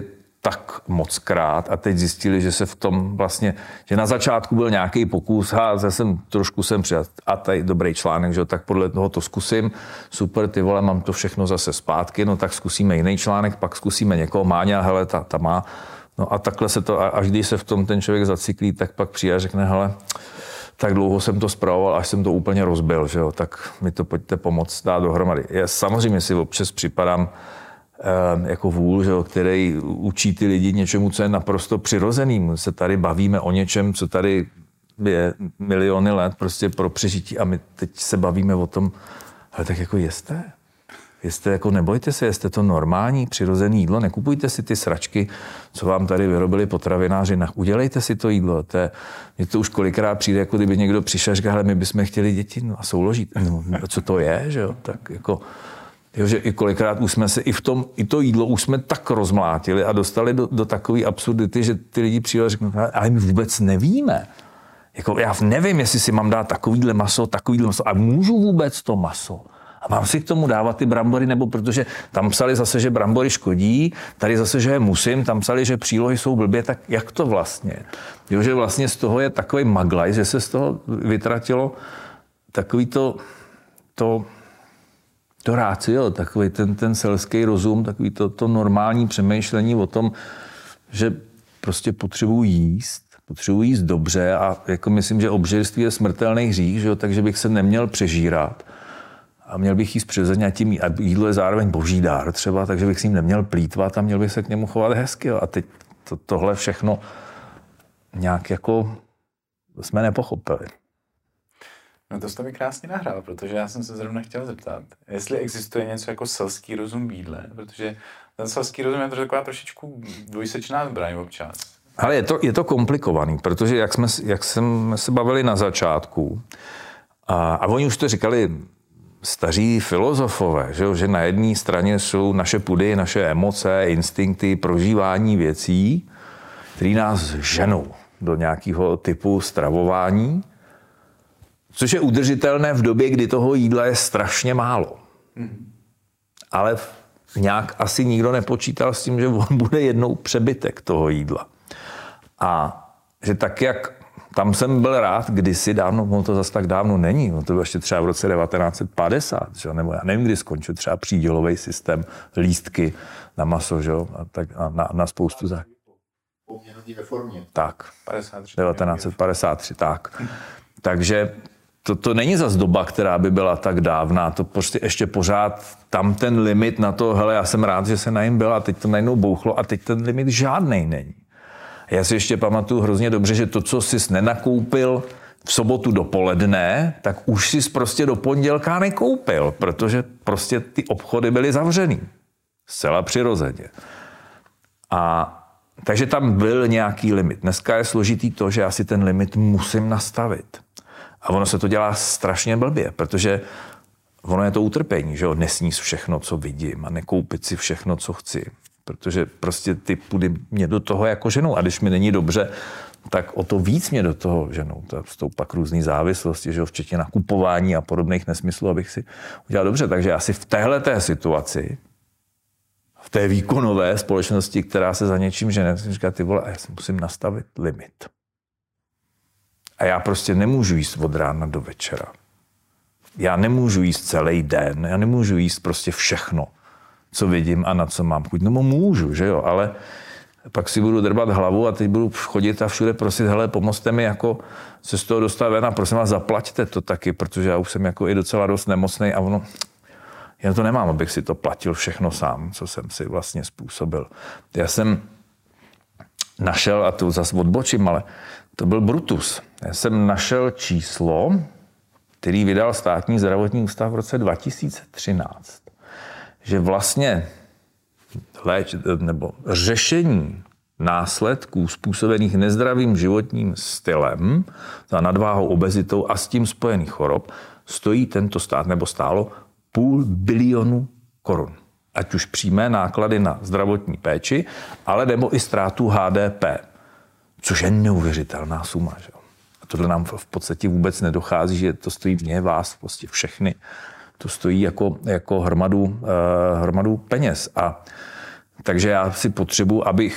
tak moc krát a teď zjistili, že se v tom vlastně, že na začátku byl nějaký pokus, a zase jsem trošku jsem přijat, a tady dobrý článek, že tak podle toho to zkusím, super, ty vole, mám to všechno zase zpátky, no tak zkusíme jiný článek, pak zkusíme někoho, Máňa, hele, ta, ta má, no a takhle se to, až když se v tom ten člověk zacyklí, tak pak přijde a řekne, hele, tak dlouho jsem to spravoval, až jsem to úplně rozbil, že jo, tak mi to pojďte pomoct dát dohromady. Já samozřejmě si občas připadám jako vůl, že jo, který učí ty lidi něčemu, co je naprosto přirozeným. Se tady bavíme o něčem, co tady je miliony let prostě pro přežití a my teď se bavíme o tom, ale tak jako jeste. Jeste jako nebojte se, jeste to normální, přirozený jídlo, nekupujte si ty sračky, co vám tady vyrobili potravináři, udělejte si to jídlo. To je, mně to už kolikrát přijde, jako kdyby někdo přišel a říká, hele, my bychom chtěli děti, no a souložit. No, co to je, že jo, tak jako jo, že i kolikrát už jsme se i v tom, i to jídlo už jsme tak rozmlátili a dostali do, do takové absurdity, že ty lidi přijdou a řeknou, ale my vůbec nevíme. Jako, já nevím, jestli si mám dát takovýhle maso, takovýhle maso a můžu vůbec to maso. A mám si k tomu dávat ty brambory, nebo protože tam psali zase, že brambory škodí, tady zase, že je musím, tam psali, že přílohy jsou blbě, tak jak to vlastně? Jo, že vlastně z toho je takový maglaj, že se z toho vytratilo takový to, to To rácio, takový ten, ten selský rozum, takový to, to normální přemýšlení o tom, že prostě potřebuji jíst, potřebuji jíst dobře a jako myslím, že obžerství je smrtelný hřích, že jo, takže bych se neměl přežírat a měl bych jíst přirozeně a tím a jídlo je zároveň boží dár třeba, takže bych s ním neměl plýtvat a měl bych se k němu chovat hezky. Jo. A teď to, tohle všechno nějak jako jsme nepochopili. No to jste mi krásně nahrál, protože já jsem se zrovna chtěl zeptat, jestli existuje něco jako selský rozum v jídle, protože ten selský rozum je to taková trošičku dvojsečná zbraň občas. Ale je to, je to komplikovaný, protože jak jsme, jak jsme se bavili na začátku, a, a oni už to říkali staří filozofové, že, že na jedné straně jsou naše pudy, naše emoce, instinkty, prožívání věcí, které nás ženou do nějakého typu stravování, což je udržitelné v době, kdy toho jídla je strašně málo. Mm. Ale nějak asi nikdo nepočítal s tím, že on bude jednou přebytek toho jídla. A že tak, jak tam jsem byl rád, kdysi dávno, no to zase tak dávno není, no to bylo ještě třeba v roce devatenáct set padesát, že? Nebo já nevím, kdy skončil třeba přídělový systém, lístky na maso, že? A tak a na, na spoustu za... Poměrný reformě. Tak, padesát tři, devatenáct set padesát tři, tak. Takže to, to není zas doba, která by byla tak dávná, to prostě ještě pořád tam ten limit na to, hele, já jsem rád, že se najím byl a teď to najednou bouchlo a teď ten limit žádnej není. Já si ještě pamatuju hrozně dobře, že to, co jsi nenakoupil v sobotu dopoledne, tak už jsi prostě do pondělka nekoupil, protože prostě ty obchody byly zavřený. Zcela přirozeně. A takže tam byl nějaký limit. Dneska je složitý to, že já si ten limit musím nastavit. A ono se to dělá strašně blbě, protože ono je to utrpení, že jo, nesníst všechno, co vidím a nekoupit si všechno, co chci. Protože prostě ty pudy mě do toho jako ženou. A když mi není dobře, tak o to víc mě do toho ženou. To jsou pak různý závislosti, že jo, včetně nakupování a podobných nesmyslů, abych si udělal dobře. Takže já si v téhleté situaci, v té výkonové společnosti, která se za něčím žene, říká, ty vole, a já si musím nastavit limit. A já prostě nemůžu jíst od rána do večera. Já nemůžu jíst celý den, já nemůžu jíst prostě všechno, co vidím a na co mám chuť. No můžu, že jo, ale pak si budu drbat hlavu a teď budu chodit a všude prosit, hele, pomozte mi jako se z toho dostat ven a prosím vás, zaplaťte to taky, protože já už jsem jako i docela dost nemocnej a ono, já to nemám, abych si to platil všechno sám, co jsem si vlastně způsobil. Já jsem našel, a to zase odbočím, ale to byl Brutus. Já jsem našel číslo, který vydal Státní zdravotní ústav v roce dva tisíce třináct, že vlastně léč, nebo řešení následků způsobených nezdravým životním stylem, za nadváhou, obezitou a s tím spojených chorob, stojí tento stát, nebo stálo půl bilionu korun. Ať už přímé náklady na zdravotní péči, ale nebo i ztrátu H D P, což je neuvěřitelná suma. Že? A tohle nám v podstatě vůbec nedochází, že to stojí mě, vás, prostě všechny. To stojí jako, jako hromadu, eh, hromadu peněz. A takže já si potřebuji, abych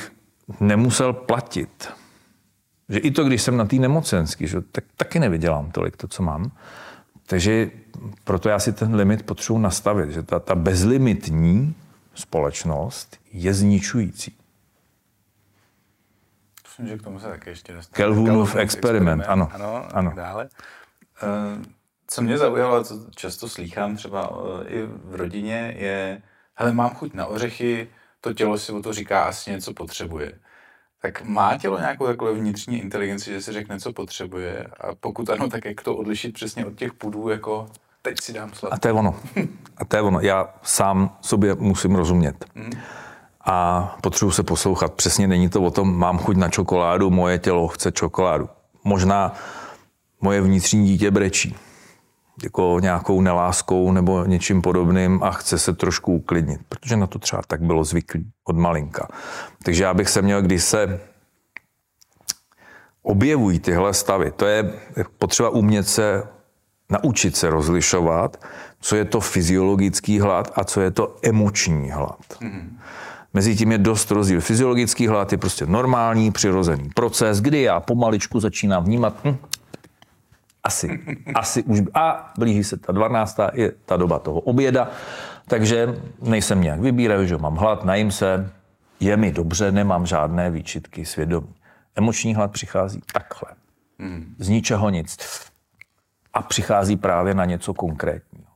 nemusel platit. Že i to, když jsem na té nemocenský, že, tak taky nevydělám tolik to, co mám. Takže proto já si ten limit potřebuji nastavit, že ta, ta bezlimitní společnost je zničující. Myslím, že k tomu se také ještě dostane. Kelvunův experiment, ano. Ano, ano. Tak dále. Co mě zaujalo, co často slýchám třeba i v rodině, je, hele, mám chuť na ořechy, to tělo si o to říká, asi něco potřebuje. Tak má tělo nějakou takovou vnitřní inteligenci, že si řekne, co potřebuje? A pokud ano, tak jak to odlišit přesně od těch pudů, jako teď si dám sladký. A to je ono. A to je ono. Já sám sobě musím rozumět. Mm. A potřebuji se poslouchat. Přesně není to o tom, mám chuť na čokoládu, moje tělo chce čokoládu. Možná moje vnitřní dítě brečí. Jako nějakou neláskou nebo něčím podobným a chce se trošku uklidnit, protože na to třeba tak bylo zvyklý od malinka. Takže já bych se měl, když se objevují tyhle stavy, to je potřeba umět se, naučit se rozlišovat, co je to fyziologický hlad a co je to emoční hlad. Mm-hmm. Mezi tím je dost rozdíl. Fyziologický hlad je prostě normální, přirozený proces, kdy já pomaličku začínám vnímat, hm, Asi, asi už, a blíží se ta dvanáctá, je ta doba toho oběda, takže nejsem nějak vybíravý, že mám hlad, najím se, je mi dobře, nemám žádné výčitky svědomí. Emoční hlad přichází takhle, mm. z ničeho nic a přichází právě na něco konkrétního.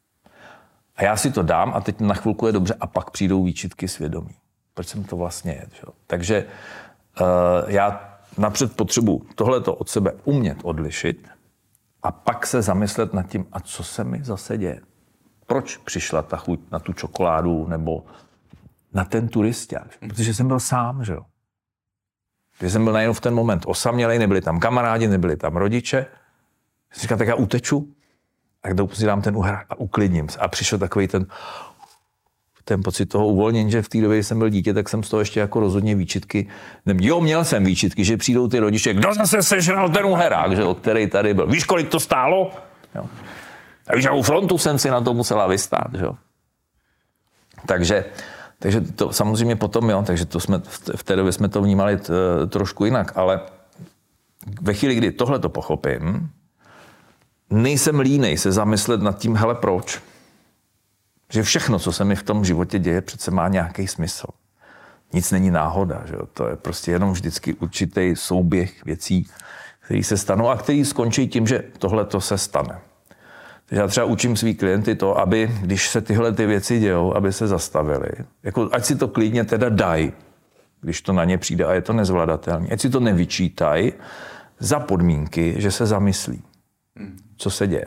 A já si to dám a teď na chvilku je dobře a pak přijdou výčitky svědomí. Proč jsem to vlastně jedl? Že? Takže uh, já napřed potřebuji tohleto od sebe umět odlišit, a pak se zamyslet nad tím, a co se mi zase děje. Proč přišla ta chuť na tu čokoládu nebo na ten turisták? Protože jsem byl sám, že jo. Když jsem byl najednou v ten moment osamělej, nebyli tam kamarádi, nebyli tam rodiče. Jsem říkal, tak já uteču, tak si dám ten uhrák a uklidním se. A přišel takový ten, ten pocit toho uvolnění, že v té době, když jsem byl dítě, tak jsem z toho ještě jako rozhodně výčitky. Jo, měl jsem výčitky, že přijdou ty rodiče, kdo zase sežral ten uherák, že, který tady byl. Víš, kolik to stálo? Jo. A víš, jakou frontu jsem si na to musela vystát, že jo. Takže, takže to samozřejmě potom, jo, takže to jsme, v té době jsme to vnímali t, trošku jinak, ale ve chvíli, kdy tohle to pochopím, nejsem línej se zamyslet nad tím, hele, proč? Že všechno, co se mi v tom životě děje, přece má nějaký smysl. Nic není náhoda, že jo? To je prostě jenom vždycky určitý souběh věcí, které se stanou a které skončí tím, že tohle to se stane. Takže já třeba učím svý klienty to, aby, když se tyhle ty věci dějou, aby se zastavili. Jako, ať si to klidně teda dají, když to na ně přijde a je to nezvladatelné. Ať si to nevyčítají za podmínky, že se zamyslí, co se děje.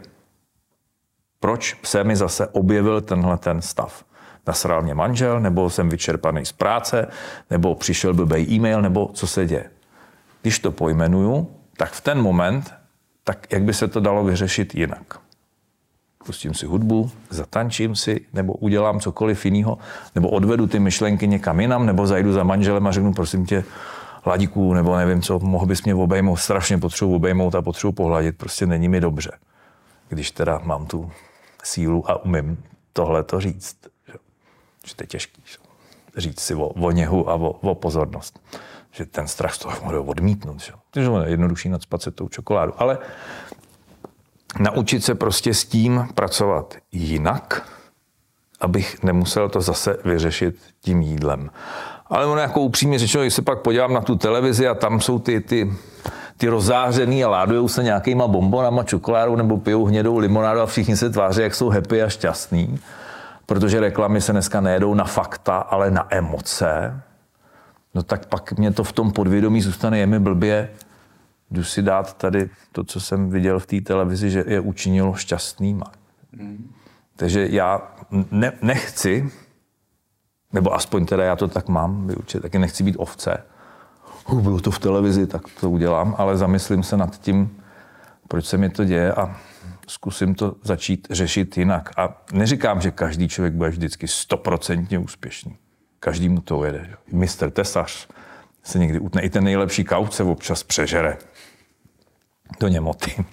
Proč se mi zase objevil tenhle ten stav? Nasral mě manžel, nebo jsem vyčerpaný z práce, nebo přišel blbej e-mail, nebo co se děje? Když to pojmenuju, tak v ten moment, tak jak by se to dalo vyřešit jinak? Pustím si hudbu, zatančím si, nebo udělám cokoliv jiného, nebo odvedu ty myšlenky někam jinam, nebo zajdu za manželem a řeknu, prosím tě, hladíku, nebo nevím co, mohl bys mě obejmout, strašně potřebuji obejmout a potřebuji pohladit, prostě není mi dobře. Když teda mám tu sílu a umím tohleto říct. Že, že to je těžký. Že? Říct si o, o něhu a o, o pozornost. Že ten strach z toho může odmítnout. Že? Takže je jednodušší nacpat se tou čokoládu. Ale naučit se prostě s tím pracovat jinak, abych nemusel to zase vyřešit tím jídlem. Ale ono jako upřímně řečeno, když se pak podívám na tu televizi a tam jsou ty, ty, ty rozářený a ládujou se nějakýma bombonama, čokoládou nebo pijou hnědou limonádu a všichni se tváří, jak jsou happy a šťastní, protože reklamy se dneska nejedou na fakta, ale na emoce, no tak pak mě to v tom podvědomí zůstane, je mi blbě, jdu si dát tady to, co jsem viděl v té televizi, že je učinilo šťastnýma. Mm. Takže já ne, nechci, nebo aspoň teda já to tak mám, určitě taky nechci být ovce. Uh, bylo to v televizi, tak to udělám, ale zamyslím se nad tím, proč se mi to děje a zkusím to začít řešit jinak. A neříkám, že každý člověk bude vždycky stoprocentně úspěšný. Každý mu to ujede. mister Tesař se někdy utne. I ten nejlepší kauce občas přežere. To němoty.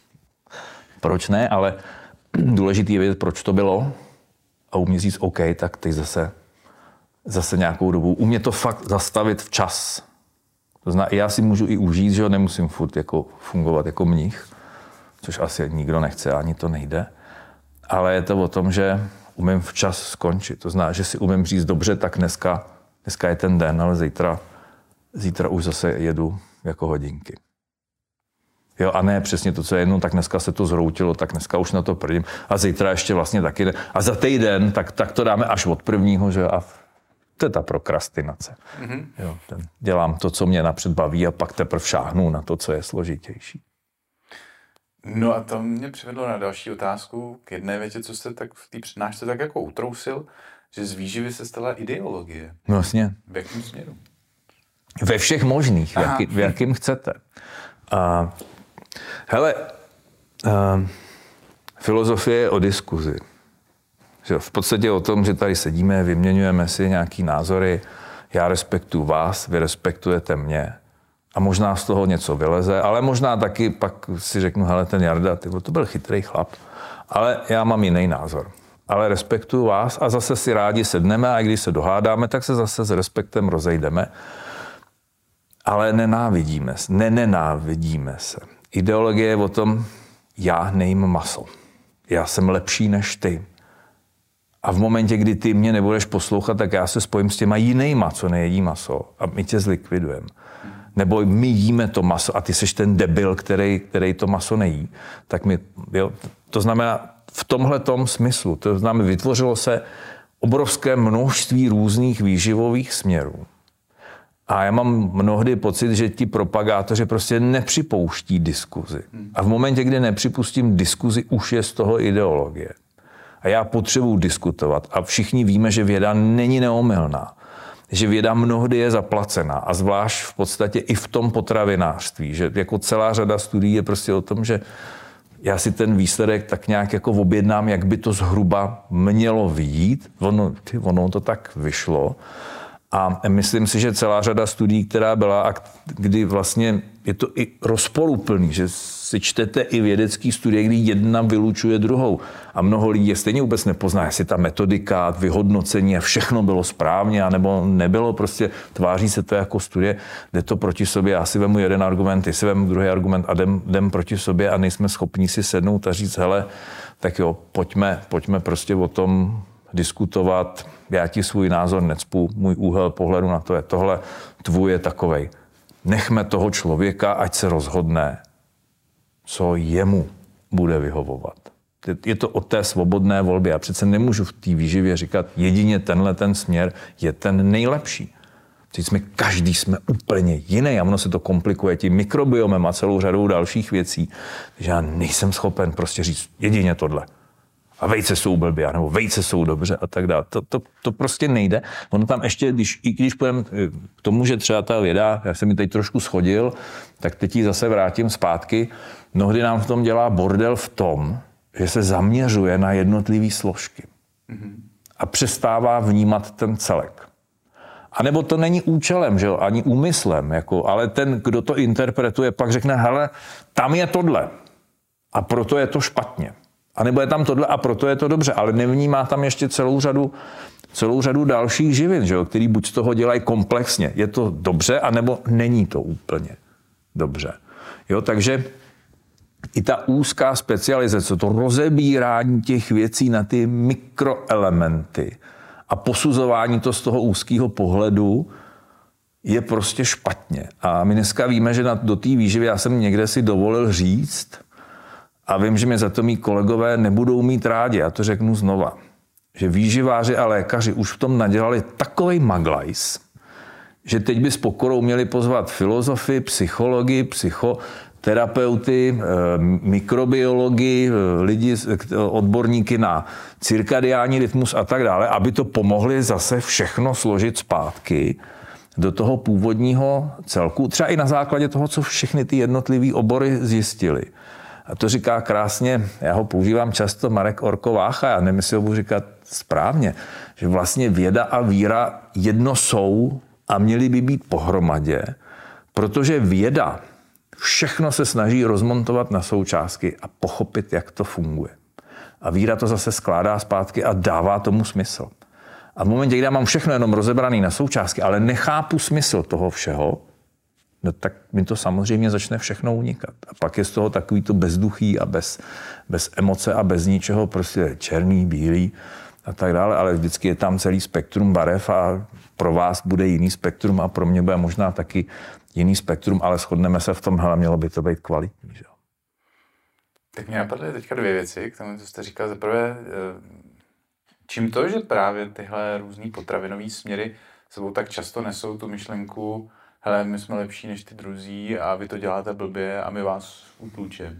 Proč ne? Ale důležitý je vědět, proč to bylo a umět říct OK, tak teď zase zase nějakou dobu. Umě to fakt zastavit včas. To znamená, já si můžu i užít, že nemusím furt jako fungovat jako mnich, což asi nikdo nechce, ani to nejde. Ale je to o tom, že umím včas skončit. To znamená, že si umím říct dobře, tak dneska, dneska je ten den, ale zítra, zítra už zase jedu jako hodinky. Jo, a ne přesně to, co je jednou, tak dneska se to zhroutilo, tak dneska už na to prdím. A zítra ještě vlastně taky ne. A za týden, tak, tak to dáme až od prvního, že a to je ta prokrastinace. Mm-hmm. Jo, ten, dělám to, co mě napřed baví a pak teprve šáhnu na to, co je složitější. No a to mě přivedlo na další otázku k jedné větě, co jste tak v té přednášce tak jako utrousil, že z výživy se stala ideologie. No vlastně. V jakém směru? Ve všech možných, v, jaký, v jakým chcete. A, hele, a, filozofie je o diskuzi. Že v podstatě o tom, že tady sedíme, vyměňujeme si nějaký názory, já respektuju vás, vy respektujete mě. A možná z toho něco vyleze, ale možná taky pak si řeknu, hele, ten Jarda, tyvo, to byl chytrý chlap, ale já mám jiný názor. Ale respektuju vás a zase si rádi sedneme a když se dohádáme, tak se zase s respektem rozejdeme. Ale nenávidíme se, nenenávidíme se. Ideologie je o tom, já nejím maso. Já jsem lepší než ty. A v momentě, kdy ty mě nebudeš poslouchat, tak já se spojím s těma jinýma, co nejedí maso a my tě zlikvidujeme. Nebo my jíme to maso a ty seš ten debil, který, který to maso nejí. Tak my, jo, to znamená v tomhletom smyslu. To znamená, vytvořilo se obrovské množství různých výživových směrů. A já mám mnohdy pocit, že ti propagátoři prostě nepřipouští diskuzi. A v momentě, kdy nepřipustím diskuzi, už je z toho ideologie. A já potřebuji diskutovat. A všichni víme, že věda není neomylná. Že věda mnohdy je zaplacená. A zvlášť v podstatě i v tom potravinářství. Že jako celá řada studií je prostě o tom, že já si ten výsledek tak nějak jako objednám, jak by to zhruba mělo vyjít. Ono, ty, ono to tak vyšlo. A myslím si, že celá řada studií, která byla, kdy vlastně je to i rozporuplný, že si čtete i vědecký studie, kdy jedna vylučuje druhou. A mnoho lidí je stejně vůbec nepozná, jestli ta metodika, vyhodnocení a všechno bylo správně, anebo nebylo. Prostě tváří se to jako studie, jde to proti sobě. Já si vemu jeden argument, ty si vemu druhý argument a jdem, jdem proti sobě a nejsme schopni si sednout a říct, hele, tak jo, pojďme, pojďme prostě o tom diskutovat, já ti svůj názor necpu, můj úhel pohledu na to je tohle, tvůj je takovej. Nechme toho člověka, ať se rozhodne, co jemu bude vyhovovat. Je to o té svobodné volbě. Já přece nemůžu v té výživě říkat, jedině tenhle ten směr je ten nejlepší. Teď jsme, každý jsme úplně jiný a ono se to komplikuje tím mikrobiomem a celou řadou dalších věcí. Takže já nejsem schopen prostě říct jedině tohle. A vejce jsou blbě, nebo vejce jsou dobře a tak dále. To, to, to prostě nejde. Ono tam ještě, když, i když půjdeme k tomu, že třeba ta věda, já jsem mi teď trošku schodil, tak teď ji zase vrátím zpátky. Mnohdy nám v tom dělá bordel v tom, že se zaměřuje na jednotlivé složky. Mm-hmm. A přestává vnímat ten celek. A nebo to není účelem, že jo, ani úmyslem, jako, ale ten, kdo to interpretuje, pak řekne, hele, tam je tohle. A proto je to špatně. A nebo je tam tohle a proto je to dobře, ale nevnímá tam ještě celou řadu, celou řadu dalších živin, že jo, který buď z toho dělají komplexně. Je to dobře, anebo není to úplně dobře. Jo, takže i ta úzká specializace, to rozebírání těch věcí na ty mikroelementy a posuzování to z toho úzkého pohledu je prostě špatně. A my dneska víme, že na, do té výživy, já jsem někde si dovolil říct, a vím, že mě za to mý kolegové nebudou mít rádi, já to řeknu znova, že výživáři a lékaři už v tom nadělali takovej maglajs, že teď by s pokorou měli pozvat filozofy, psychologi, psychoterapeuty, mikrobiologi, lidi, odborníky na cirkadiální rytmus a tak dále, aby to pomohli zase všechno složit zpátky do toho původního celku, třeba i na základě toho, co všechny ty jednotlivé obory zjistili. A to říká krásně, já ho používám často, Marek Orko Vácha, já nevím, jestli ho budu říkat správně, že vlastně věda a víra jedno jsou a měly by být pohromadě, protože věda všechno se snaží rozmontovat na součástky a pochopit, jak to funguje. A víra to zase skládá zpátky a dává tomu smysl. A v momentě, kdy já mám všechno jenom rozebraný na součástky, ale nechápu smysl toho všeho, no tak mi to samozřejmě začne všechno unikat. A pak je z toho takový to bezduchý a bez, bez emoce a bez ničeho, prostě černý, bílý a tak dále, ale vždycky je tam celý spektrum barev a pro vás bude jiný spektrum a pro mě bude možná taky jiný spektrum, ale shodneme se v tom, hele, mělo by to být kvalitní. Že? Tak mě napadly teďka dvě věci, k tomu, co jste říkal. Za prvé, čím to, že právě tyhle různý potravinové směry sebou tak často nesou tu myšlenku, hele, my jsme lepší než ty druzí a vy to děláte blbě a my vás utlučeme.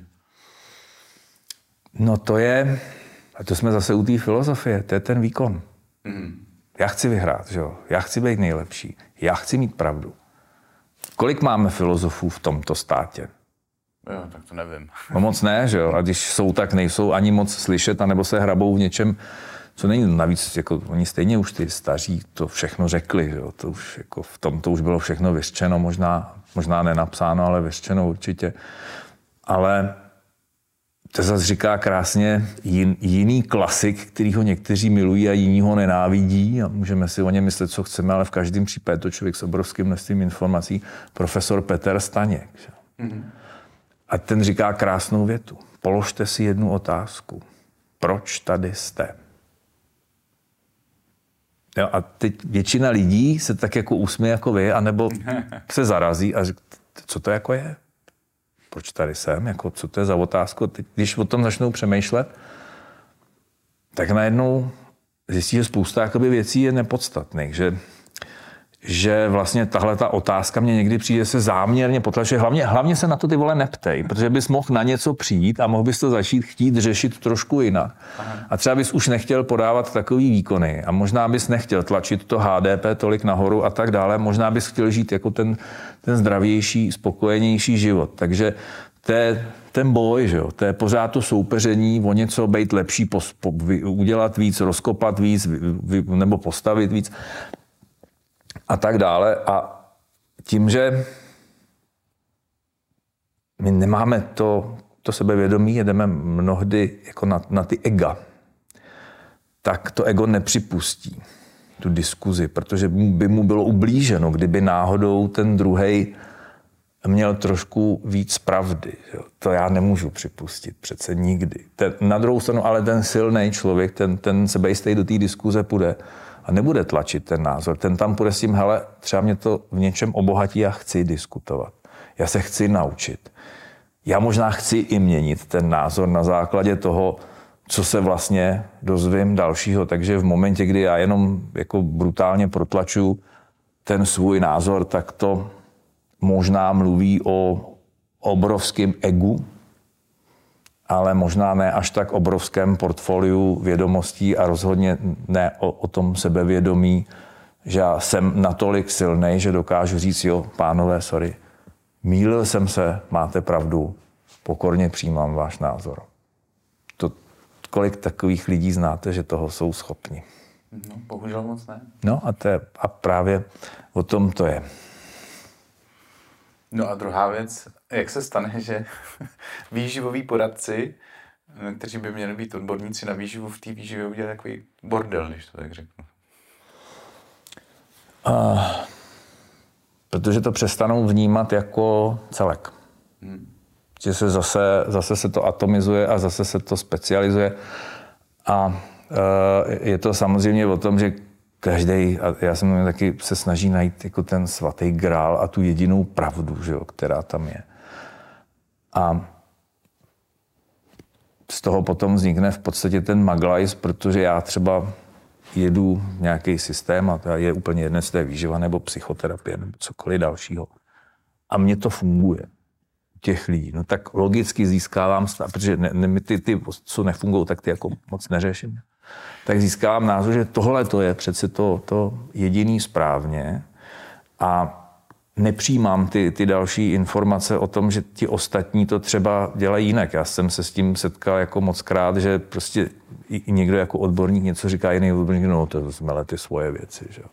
No to je, a to jsme zase u té filozofie, to je ten výkon. Mm. Já chci vyhrát, že jo? Já chci být nejlepší, já chci mít pravdu. Kolik máme filozofů v tomto státě? Jo, tak to nevím. No moc ne, že jo? A když jsou, tak nejsou ani moc slyšet, anebo se hrabou v něčem, co není. Navíc, jako oni stejně už ty staří to všechno řekli, že jo? To už jako v tom to už bylo všechno vyřčeno, možná, možná nenapsáno, ale vyřčeno určitě. Ale to zase říká krásně jin, jiný klasik, kterýho někteří milují a jiní ho nenávidí a můžeme si o něm myslet, co chceme, ale v každém případě to člověk s obrovským množstvím informací, profesor Petr Staněk. Mm-hmm. A ten říká krásnou větu. Položte si jednu otázku. Proč tady jste? Jo, a teď většina lidí se tak jako usměje jako vy, anebo se zarazí a říká, co to jako je? Proč tady jsem? Jako, co to je za otázku? Teď, když o tom začnou přemýšlet, tak najednou zjistí, že spousta jakoby, věcí je nepodstatných. Že, že vlastně tahle ta otázka mě někdy přijde se záměrně potlačuje. Hlavně, hlavně se na to ty vole neptej, protože bys mohl na něco přijít a mohl bys to začít chtít řešit trošku jinak. Aha. A třeba bys už nechtěl podávat takový výkony a možná bys nechtěl tlačit to H D P tolik nahoru a tak dále. Možná bys chtěl žít jako ten, ten zdravější, spokojenější život. Takže to je ten boj, že jo? To je pořád to soupeření o něco být lepší, pos, po, udělat víc, rozkopat víc vy, nebo postavit víc. A tak dále. A tím, že my nemáme to, to sebevědomí, jedeme mnohdy jako na, na ty ega, tak to ego nepřipustí tu diskuzi, protože by mu bylo ublíženo, kdyby náhodou ten druhej měl trošku víc pravdy. Jo. To já nemůžu připustit přece nikdy. Ten, na druhou stranu, ale ten silný člověk, ten, ten sebejistý do té diskuze půjde a nebude tlačit ten názor. Ten tam půjde s tím, hele, třeba mě to v něčem obohatí a chci diskutovat. Já se chci naučit. Já možná chci i měnit ten názor na základě toho, co se vlastně dozvím dalšího. Takže v momentě, kdy já jenom jako brutálně protlačuju ten svůj názor, tak to možná mluví o obrovském egu, ale možná ne až tak obrovském portfoliu vědomostí a rozhodně ne o, o tom sebevědomí, že já jsem natolik silnej, že dokážu říct, jo, pánové, sorry, mýlil jsem se, máte pravdu, pokorně přijímám váš názor. To, kolik takových lidí znáte, že toho jsou schopni? No, bohužel moc ne. No a, to je, a právě o tom to je. No a druhá věc, jak se stane, že výživoví poradci, kteří by měli být odborníci na výživu, v té výživě udělají takový bordel, když to tak řeknu. Uh, protože to přestanou vnímat jako celek. Hmm. Že se zase, zase se to atomizuje a zase se to specializuje. A uh, je to samozřejmě o tom, že každý, a já jsem taky se snaží najít jako ten svatý grál a tu jedinou pravdu, že jo, která tam je. A z toho potom vznikne v podstatě ten maglajs, protože já třeba jedu nějaký systém a to je úplně jedno, jestli to je výživa nebo psychoterapie nebo cokoliv dalšího. A mně to funguje. Těch lidí. No tak logicky získávám, protože ne, ne, ty, ty, co nefungují, tak ty jako moc neřeším. Tak získávám názor, že tohle to je přece to, to jediný správně a nepřijímám ty, ty další informace o tom, že ti ostatní to třeba dělají jinak. Já jsem se s tím setkal jako moc krát, že prostě i někdo jako odborník něco říká, jiný odborník, no to zmele ty svoje věci. Že?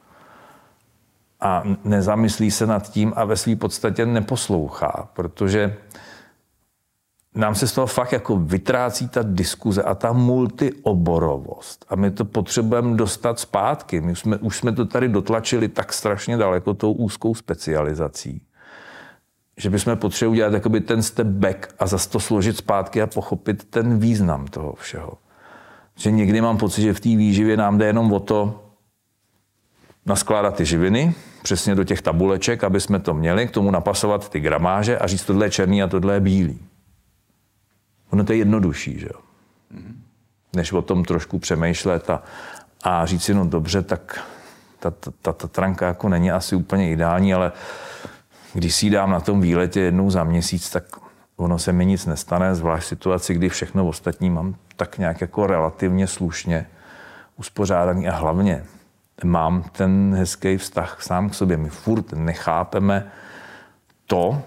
A nezamyslí se nad tím a ve své podstatě neposlouchá, protože nám se z toho fakt jako vytrácí ta diskuze a ta multioborovost. A my to potřebujeme dostat zpátky. My jsme, už jsme to tady dotlačili tak strašně daleko tou úzkou specializací, že bychom potřebovali udělat jakoby ten step back a zase to složit zpátky a pochopit ten význam toho všeho. Že někdy mám pocit, že v té výživě nám jde jenom o to naskládat ty živiny, přesně do těch tabuleček, aby jsme to měli, k tomu napasovat ty gramáže a říct, tohle je černý a tohle je bílý. Ono to je jednodušší, že jo? Než o tom trošku přemýšlet a, a říct si, no dobře, tak ta, ta, ta, ta tranka jako není asi úplně ideální, ale když si ji dám na tom výletě jednou za měsíc, tak ono se mi nic nestane, zvlášť v situaci, kdy všechno ostatní mám tak nějak jako relativně slušně uspořádaný a hlavně mám ten hezký vztah sám k sobě. My furt nechápeme to,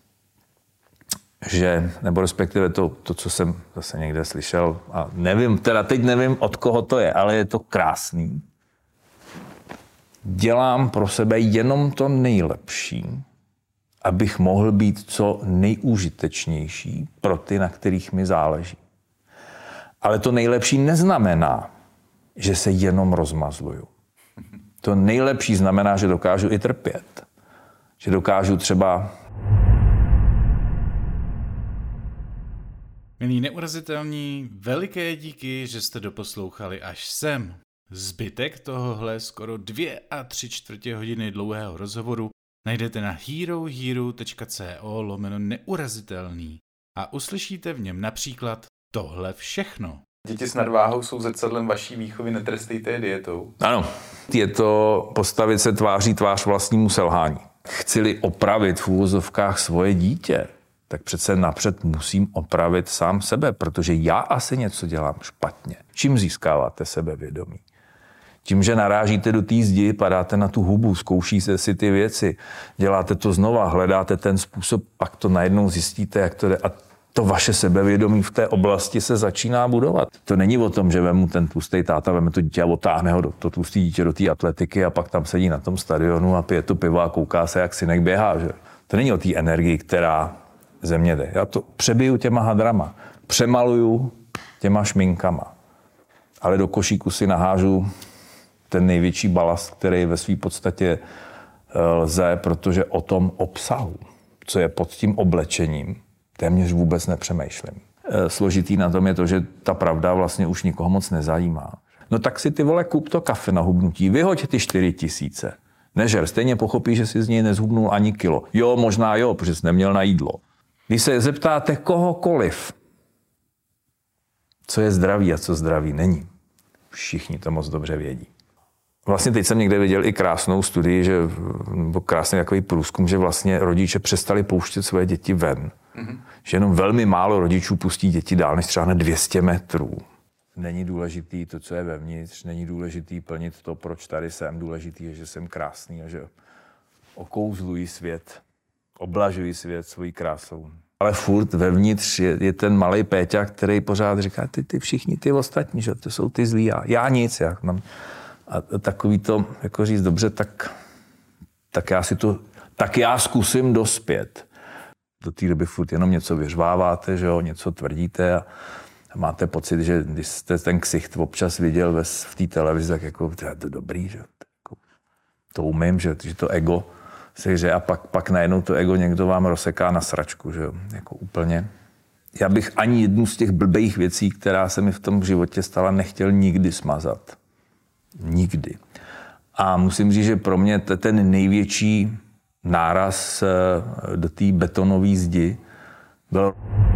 že, nebo respektive to, to, co jsem zase někde slyšel, a nevím, teda teď nevím, od koho to je, ale je to krásný. Dělám pro sebe jenom to nejlepší, abych mohl být co nejúžitečnější pro ty, na kterých mi záleží. Ale to nejlepší neznamená, že se jenom rozmazluju. To nejlepší znamená, že dokážu i trpět. Že dokážu třeba... Milí neurazitelní, veliké díky, že jste doposlouchali až sem. Zbytek tohohle skoro dvě a tři čtvrtě hodiny dlouhého rozhovoru najdete na herohero.co lomeno neurazitelný a uslyšíte v něm například tohle všechno. Děti s nadváhou jsou zrcadlem vaší výchovy, netrestejte je dietou. Ano, je to postavit se tváří tvář vlastnímu selhání. Chci-li opravit v úvozovkách svoje dítě, tak přece napřed musím opravit sám sebe, protože já asi něco dělám špatně. Čím získáváte sebevědomí? Tím, že narážíte do té zdi, padáte na tu hubu, zkoušíte si ty věci, děláte to znova, hledáte ten způsob, pak to najednou zjistíte, jak to jde. A to vaše sebevědomí v té oblasti se začíná budovat. To není o tom, že vemu ten tlustý táta, veme to dítě a otáhne ho do, to tlustý dítě do té atletiky a pak tam sedí na tom stadionu a pije to pivo a kouká se, jak synek běhá. Že? To není o té energii, která ze mě jde. Já to přebiju těma hadrama, přemaluju těma šminkama, ale do košíku si nahážu ten největší balast, který ve své podstatě lze, protože o tom obsahu, co je pod tím oblečením, téměř vůbec nepřemýšlím. Složitý na tom je to, že ta pravda vlastně už nikoho moc nezajímá. No tak si ty vole kup to kafe na hubnutí, vyhoď ty čtyři tisíce. Nežer, stejně pochopí, že si z něj nezhubnul ani kilo. Jo, možná jo, protože jsi neměl na jídlo. Když se zeptáte kohokoliv, co je zdraví a co zdraví není, všichni to moc dobře vědí. Vlastně teď jsem někde viděl i krásnou studii, že, nebo krásný takový průzkum, že vlastně rodiče přestali pouštět svoje děti ven. Mm-hmm. Že jenom velmi málo rodičů pustí děti dál než třeba na dvě stě metrů. Není důležitý to, co je vevnitř, není důležitý plnit to, proč tady jsem. Důležitý je, že jsem krásný a že okouzluji svět, oblažuji svět svojí krásou. Ale furt vevnitř je, je ten malej Péťa, který pořád říká, ty, ty všichni, ty ostatní, že to jsou ty zlí, já, já nic. Já mám. A takový to, jako říct, dobře, tak, tak já si to, tak já zkusím dospět. Do té doby furt jenom něco vyřváváte, že jo, něco tvrdíte a, a máte pocit, že když jste ten ksicht občas viděl ve, v té televizi, tak jako, to je to dobrý, že jako, to umím, že, že to ego se hře a pak, pak najednou to ego někdo vám rozseká na sračku, že jo, jako úplně. Já bych ani jednu z těch blbých věcí, která se mi v tom životě stala, nechtěl nikdy smazat. Nikdy. A musím říct, že pro mě ten největší náraz do té betonové zdi byl